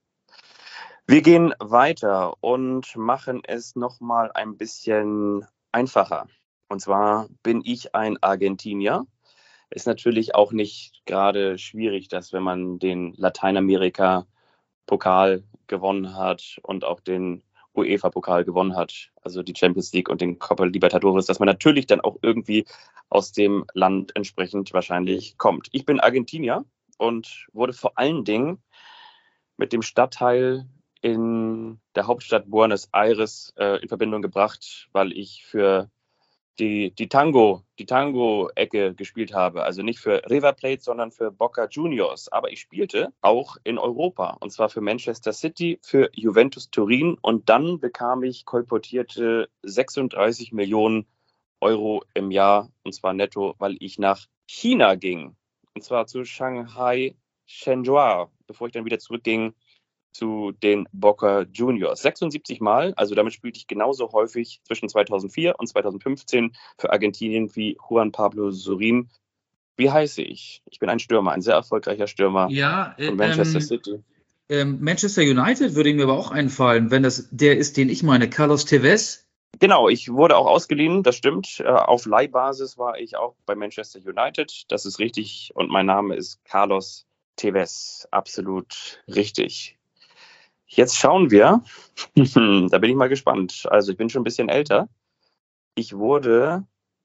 Wir gehen weiter und machen es nochmal ein bisschen einfacher. Und zwar bin ich ein Argentinier. Ist natürlich auch nicht gerade schwierig, dass wenn man den Lateinamerika-Pokal gewonnen hat und auch den UEFA-Pokal gewonnen hat, also die Champions League und den Copa Libertadores, dass man natürlich dann auch irgendwie aus dem Land entsprechend wahrscheinlich kommt. Ich bin Argentinier und wurde vor allen Dingen mit dem Stadtteil in der Hauptstadt Buenos Aires in Verbindung gebracht, weil ich für die Tango-Ecke gespielt habe. Also nicht für River Plate, sondern für Boca Juniors. Aber ich spielte auch in Europa. Und zwar für Manchester City, für Juventus Turin. Und dann bekam ich kolportierte 36 Millionen Euro im Jahr. Und zwar netto, weil ich nach China ging. Und zwar zu Shanghai Shenzhou, bevor ich dann wieder zurückging zu den Boca Juniors. 76 Mal, also damit spielte ich genauso häufig zwischen 2004 und 2015 für Argentinien wie Juan Pablo Sorín. Wie heiße ich? Ich bin ein Stürmer, ein sehr erfolgreicher Stürmer von Manchester City. Manchester United würde mir aber auch einfallen, wenn das der ist, den ich meine, Carlos Tevez. Genau, ich wurde auch ausgeliehen, das stimmt. Auf Leihbasis war ich auch bei Manchester United, das ist richtig. Und mein Name ist Carlos Tevez, absolut richtig. Jetzt schauen wir, da bin ich mal gespannt. Also ich bin schon ein bisschen älter. Ich wurde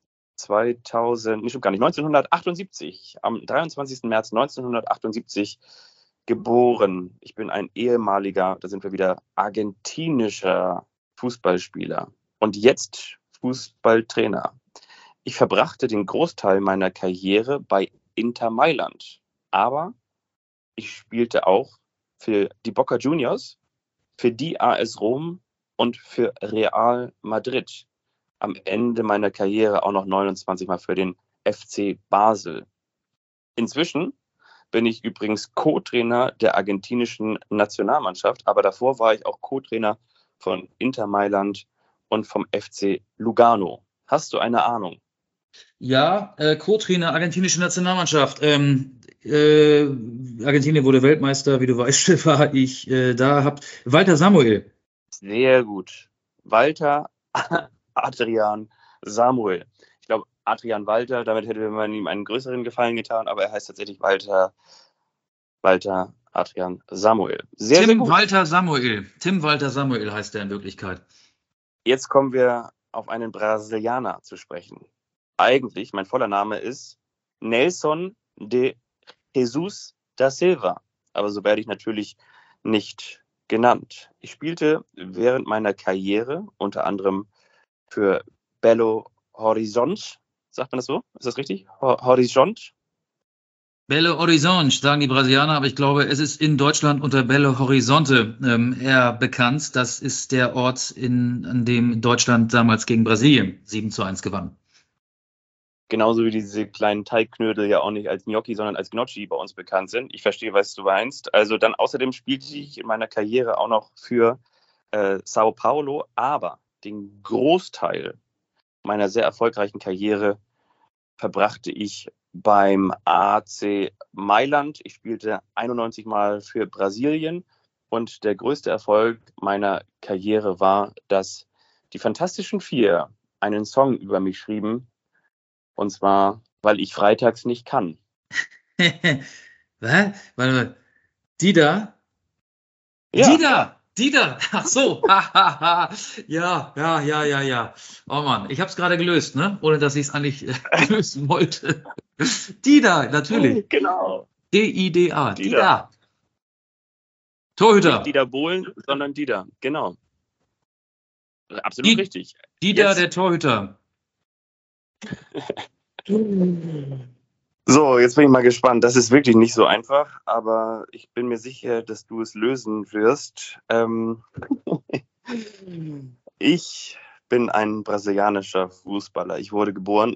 1978, am 23. März 1978 geboren. Ich bin ein ehemaliger, da sind wir wieder, argentinischer Fußballspieler und jetzt Fußballtrainer. Ich verbrachte den Großteil meiner Karriere bei Inter Mailand, aber ich spielte auch für die Boca Juniors, für die AS Rom und für Real Madrid. Am Ende meiner Karriere auch noch 29 Mal für den FC Basel. Inzwischen bin ich übrigens Co-Trainer der argentinischen Nationalmannschaft, aber davor war ich auch Co-Trainer von Inter Mailand und vom FC Lugano. Hast du eine Ahnung? Ja, Co-Trainer argentinische Nationalmannschaft. Argentinien wurde Weltmeister, wie du weißt, war ich da. Walter Samuel. Sehr gut. Walter Adrian Samuel. Ich glaube, Adrian Walter, damit hätte man ihm einen größeren Gefallen getan, aber er heißt tatsächlich Walter Adrian Samuel. Sehr gut. Tim Walter Samuel heißt er in Wirklichkeit. Jetzt kommen wir auf einen Brasilianer zu sprechen. Eigentlich, mein voller Name ist Nelson de Jesus da Silva, aber so werde ich natürlich nicht genannt. Ich spielte während meiner Karriere unter anderem für Belo Horizonte, sagt man das so? Ist das richtig? Horizonte? Belo Horizonte, sagen die Brasilianer, aber ich glaube, es ist in Deutschland unter Belo Horizonte eher bekannt. Das ist der Ort, an dem Deutschland damals gegen Brasilien 7:1 gewann. Genauso wie diese kleinen Teigknödel ja auch nicht als Gnocchi, sondern als Gnocchi bei uns bekannt sind. Ich verstehe, was du meinst. Also dann außerdem spielte ich in meiner Karriere auch noch für Sao Paulo, aber den Großteil meiner sehr erfolgreichen Karriere verbrachte ich beim AC Mailand. Ich spielte 91 Mal für Brasilien und der größte Erfolg meiner Karriere war, dass die Fantastischen Vier einen Song über mich schrieben, und zwar, weil ich freitags nicht kann. Was? Warte mal. Dieter? Ja. Dieter! Ach so! Ja. Oh Mann, ich habe es gerade gelöst, ne? Ohne dass ich es eigentlich lösen wollte. Dieter, natürlich. Genau. D-I-D-A. Dieter. Dieter. Torhüter. Nicht Dieter Bohlen, sondern Dieter. Genau. Absolut richtig. Dieter, Jetzt- der Torhüter. So, jetzt bin ich mal gespannt. Das ist wirklich nicht so einfach, aber ich bin mir sicher, dass du es lösen wirst. Ich bin ein brasilianischer Fußballer. Ich wurde geboren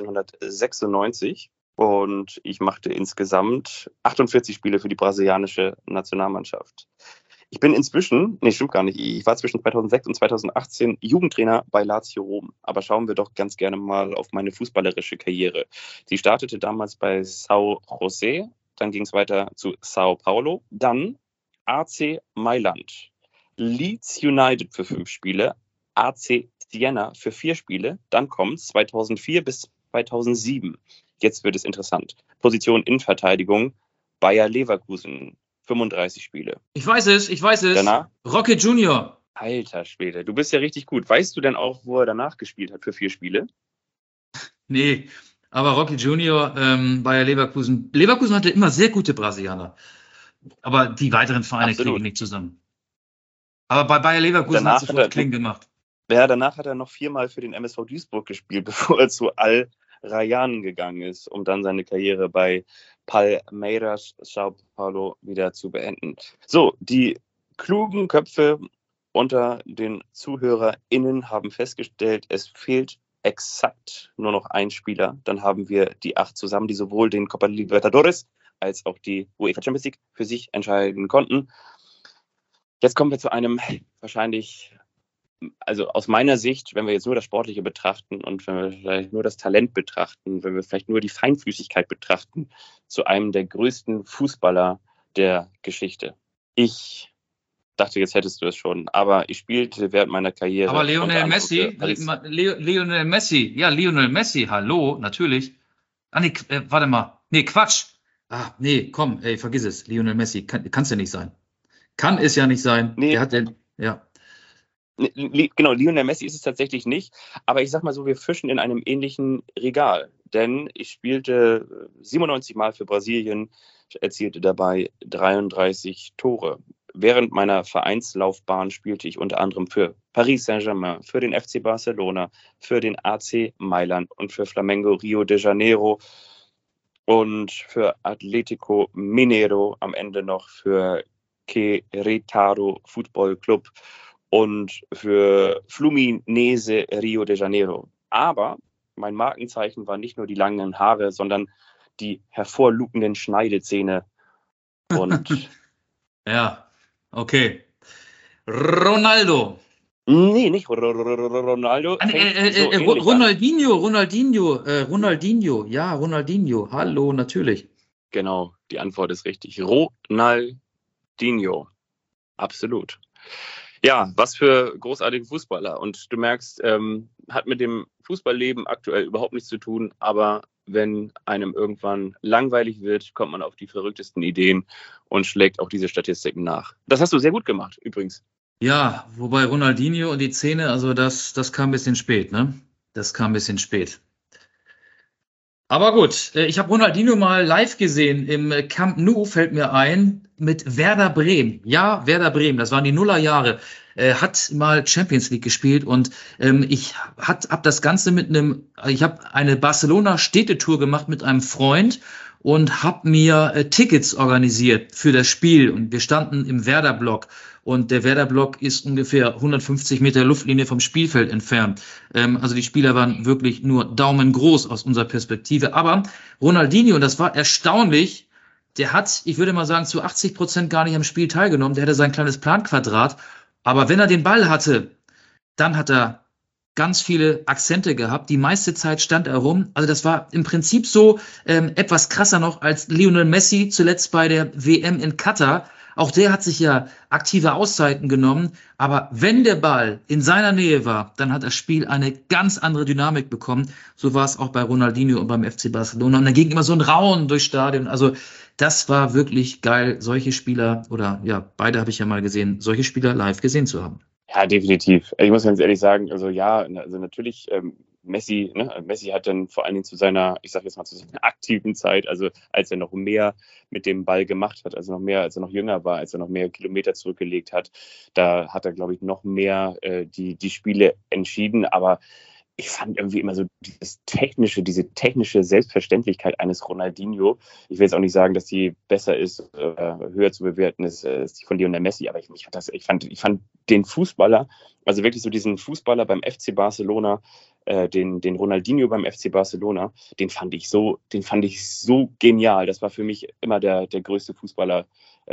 1996 und ich machte insgesamt 48 Spiele für die brasilianische Nationalmannschaft. Ich bin inzwischen, nee, stimmt gar nicht, ich war zwischen 2006 und 2018 Jugendtrainer bei Lazio Rom. Aber schauen wir doch ganz gerne mal auf meine fußballerische Karriere. Sie startete damals bei São José, dann ging es weiter zu Sao Paulo, dann AC Mailand, Leeds United für 5 Spiele, AC Siena für 4 Spiele, dann kommt 2004 bis 2007. Jetzt wird es interessant. Position Innenverteidigung, Bayer Leverkusen, 35 Spiele. Ich weiß es. Danach? Rocket Junior. Alter Schwede, du bist ja richtig gut. Weißt du denn auch, wo er danach gespielt hat für 4 Spiele? Nee, aber Rocket Junior, Bayer Leverkusen. Leverkusen hatte immer sehr gute Brasilianer. Aber die weiteren Vereine Absolut. kriege ich nicht zusammen. Aber bei Bayer Leverkusen Danach hat es sofort hat er- Kling gemacht. Ja, danach hat er noch 4-mal für den MSV Duisburg gespielt, bevor er zu Al Rayyan gegangen ist, um dann seine Karriere bei Palmeiras Sao Paulo wieder zu beenden. So, die klugen Köpfe unter den ZuhörerInnen haben festgestellt, es fehlt exakt nur noch ein Spieler. Dann haben wir die 8 zusammen, die sowohl den Copa Libertadores als auch die UEFA Champions League für sich entscheiden konnten. Jetzt kommen wir zu einem wahrscheinlich, also aus meiner Sicht, wenn wir jetzt nur das Sportliche betrachten und wenn wir vielleicht nur das Talent betrachten, wenn wir vielleicht nur die Feinfüßigkeit betrachten, zu einem der größten Fußballer der Geschichte. Ich dachte, jetzt hättest du es schon, aber ich spielte während meiner Karriere. Aber unter Lionel anderem Messi, für Paris- Lionel Messi, ja, Lionel Messi, hallo, natürlich. Ah, nee, warte mal. Nee, Quatsch. Ah, nee, komm, ey, vergiss es. Lionel Messi, kann's ja nicht sein. Kann es ja nicht sein. Nee. Der hat den, ja. Genau, Lionel Messi ist es tatsächlich nicht, aber ich sag mal so, wir fischen in einem ähnlichen Regal, denn ich spielte 97 Mal für Brasilien, erzielte dabei 33 Tore. Während meiner Vereinslaufbahn spielte ich unter anderem für Paris Saint-Germain, für den FC Barcelona, für den AC Mailand und für Flamengo Rio de Janeiro und für Atlético Mineiro, am Ende noch für Querétaro Football Club und für Fluminense Rio de Janeiro. Aber mein Markenzeichen war nicht nur die langen Haare, sondern die hervorlugenden Schneidezähne. Und Ja, okay. Ronaldo. nee, nicht Ronaldo. fängt so ähnlich an. Ronaldinho. Ja, Ronaldinho. Hallo, natürlich. Genau, die Antwort ist richtig. Ronaldinho. Absolut. Ja, was für großartige Fußballer. Und du merkst, hat mit dem Fußballleben aktuell überhaupt nichts zu tun, aber wenn einem irgendwann langweilig wird, kommt man auf die verrücktesten Ideen und schlägt auch diese Statistiken nach. Das hast du sehr gut gemacht, übrigens. Ja, wobei Ronaldinho und die Zähne, also das kam ein bisschen spät, ne? Das kam ein bisschen spät. Aber gut, ich habe Ronaldinho mal live gesehen im Camp Nou, fällt mir ein, mit Werder Bremen. Ja, Werder Bremen, das waren die Nullerjahre. Hat mal Champions League gespielt und ich hab das Ganze ich habe eine Barcelona-Städtetour gemacht mit einem Freund und habe mir Tickets organisiert für das Spiel. Und wir standen im Werder-Block. Und der Werder-Block ist ungefähr 150 Meter Luftlinie vom Spielfeld entfernt. Also die Spieler waren wirklich nur daumengroß aus unserer Perspektive. Aber Ronaldinho, das war erstaunlich, der hat, ich würde mal sagen, zu 80% gar nicht am Spiel teilgenommen. Der hatte sein kleines Planquadrat Aber wenn er den Ball hatte, dann hat er ganz viele Akzente gehabt. Die meiste Zeit stand er rum. Also das war im Prinzip so etwas krasser noch als Lionel Messi zuletzt bei der WM in Katar. Auch der hat sich ja aktive Auszeiten genommen. Aber wenn der Ball in seiner Nähe war, dann hat das Spiel eine ganz andere Dynamik bekommen. So war es auch bei Ronaldinho und beim FC Barcelona. Und da ging immer so ein Raunen durchs Stadion. Also das war wirklich geil, solche Spieler, oder ja, beide habe ich ja mal gesehen, solche Spieler live gesehen zu haben. Ja, definitiv. Ich muss ganz ehrlich sagen, also natürlich Messi hat dann vor allen Dingen zu seiner aktiven Zeit, also als er noch mehr mit dem Ball gemacht hat, als er noch jünger war, als er noch mehr Kilometer zurückgelegt hat, da hat er, glaube ich, noch mehr die Spiele entschieden. Aber ich fand irgendwie immer so diese technische Selbstverständlichkeit eines Ronaldinho. Ich will jetzt auch nicht sagen, dass die besser ist, höher zu bewerten ist die von Lionel Messi, aber ich fand den Fußballer, also wirklich so diesen Fußballer beim FC Barcelona, den Ronaldinho beim FC Barcelona, den fand ich so genial. Das war für mich immer der größte Fußballer,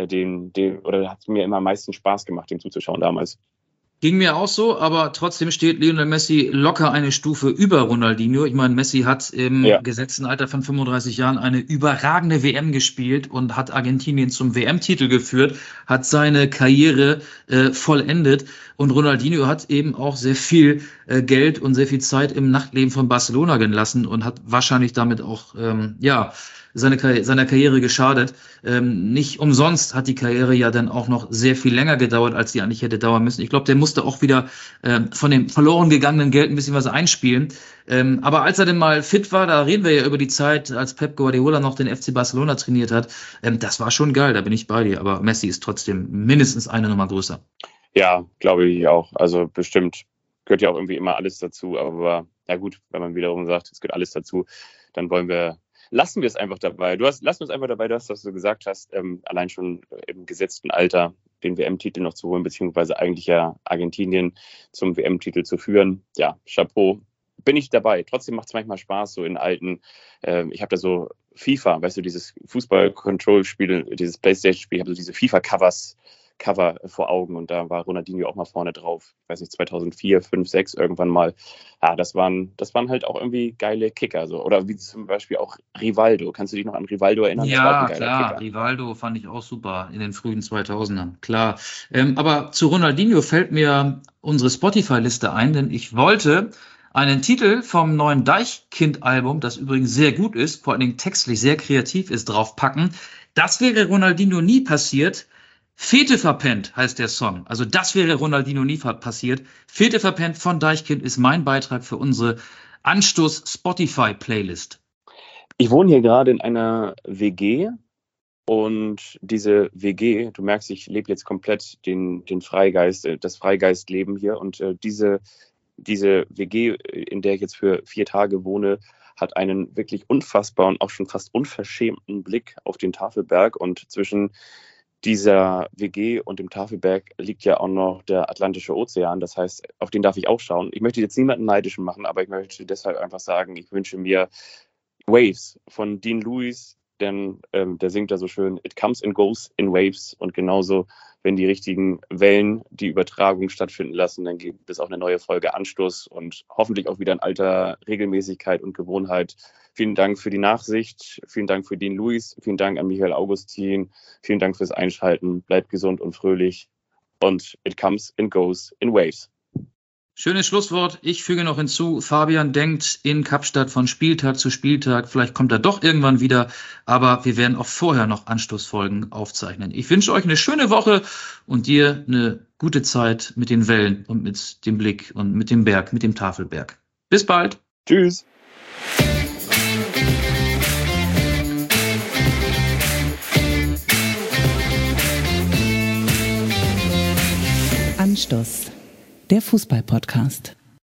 hat mir immer am meisten Spaß gemacht, dem zuzuschauen damals. Ging mir auch so, aber trotzdem steht Lionel Messi locker eine Stufe über Ronaldinho. Ich meine, Messi hat im gesetzten Alter von 35 Jahren eine überragende WM gespielt und hat Argentinien zum WM-Titel geführt, hat seine Karriere vollendet. Und Ronaldinho hat eben auch sehr viel Geld und sehr viel Zeit im Nachtleben von Barcelona gelassen und hat wahrscheinlich damit auch seiner Karriere geschadet. Nicht umsonst hat die Karriere ja dann auch noch sehr viel länger gedauert, als die eigentlich hätte dauern müssen. Ich glaube, der musste auch wieder von dem verloren gegangenen Geld ein bisschen was einspielen. Aber als er denn mal fit war, da reden wir ja über die Zeit, als Pep Guardiola noch den FC Barcelona trainiert hat, das war schon geil, da bin ich bei dir. Aber Messi ist trotzdem mindestens eine Nummer größer. Ja, glaube ich auch. Also bestimmt gehört ja auch irgendwie immer alles dazu. Aber ja gut, wenn man wiederum sagt, es gehört alles dazu, dann lassen wir es einfach dabei. Lass uns einfach dabei, dass du gesagt hast, allein schon im gesetzten Alter den WM-Titel noch zu holen, beziehungsweise eigentlich ja Argentinien zum WM-Titel zu führen. Ja, Chapeau, bin ich dabei. Trotzdem macht es manchmal Spaß, so in alten, ich habe da so FIFA, weißt du, dieses Fußball-Control-Spiel, dieses Playstation-Spiel, ich habe so diese FIFA-Cover vor Augen und da war Ronaldinho auch mal vorne drauf. Ich weiß nicht, 2004, 5, 6 irgendwann mal. Ja, das waren halt auch irgendwie geile Kicker. So. Oder wie zum Beispiel auch Rivaldo. Kannst du dich noch an Rivaldo erinnern? Ja, klar. Kicker. Rivaldo fand ich auch super in den frühen 2000ern. Klar. Aber zu Ronaldinho fällt mir unsere Spotify-Liste ein, denn ich wollte einen Titel vom neuen Deichkind-Album, das übrigens sehr gut ist, vor allen Dingen textlich sehr kreativ ist, draufpacken. Das wäre Ronaldinho nie passiert. Fete verpennt heißt der Song. Also das wäre Ronaldinho nie passiert. Fete verpennt von Deichkind ist mein Beitrag für unsere Anstoß Spotify Playlist. Ich wohne hier gerade in einer WG und diese WG, du merkst, ich lebe jetzt komplett den Freigeist, das Freigeistleben hier und diese WG, in der ich jetzt für 4 Tage wohne, hat einen wirklich unfassbaren, auch schon fast unverschämten Blick auf den Tafelberg und zwischen dieser WG und dem Tafelberg liegt ja auch noch der Atlantische Ozean. Das heißt, auf den darf ich auch schauen. Ich möchte jetzt niemanden neidisch machen, aber ich möchte deshalb einfach sagen, ich wünsche mir Waves von Dean Lewis, denn der singt da so schön, it comes and goes in waves. Und genauso, wenn die richtigen Wellen die Übertragung stattfinden lassen, dann gibt es auch eine neue Folge Anstoß und hoffentlich auch wieder in alter Regelmäßigkeit und Gewohnheit. Vielen Dank für die Nachsicht, vielen Dank für Dean Lewis, vielen Dank an Michael Augustin, vielen Dank fürs Einschalten, bleibt gesund und fröhlich und it comes and goes in waves. Schönes Schlusswort. Ich füge noch hinzu, Fabian denkt in Kapstadt von Spieltag zu Spieltag. Vielleicht kommt er doch irgendwann wieder, aber wir werden auch vorher noch Anstoßfolgen aufzeichnen. Ich wünsche euch eine schöne Woche und dir eine gute Zeit mit den Wellen und mit dem Blick und mit dem Berg, mit dem Tafelberg. Bis bald. Tschüss. Anstoß, der Fußball-Podcast.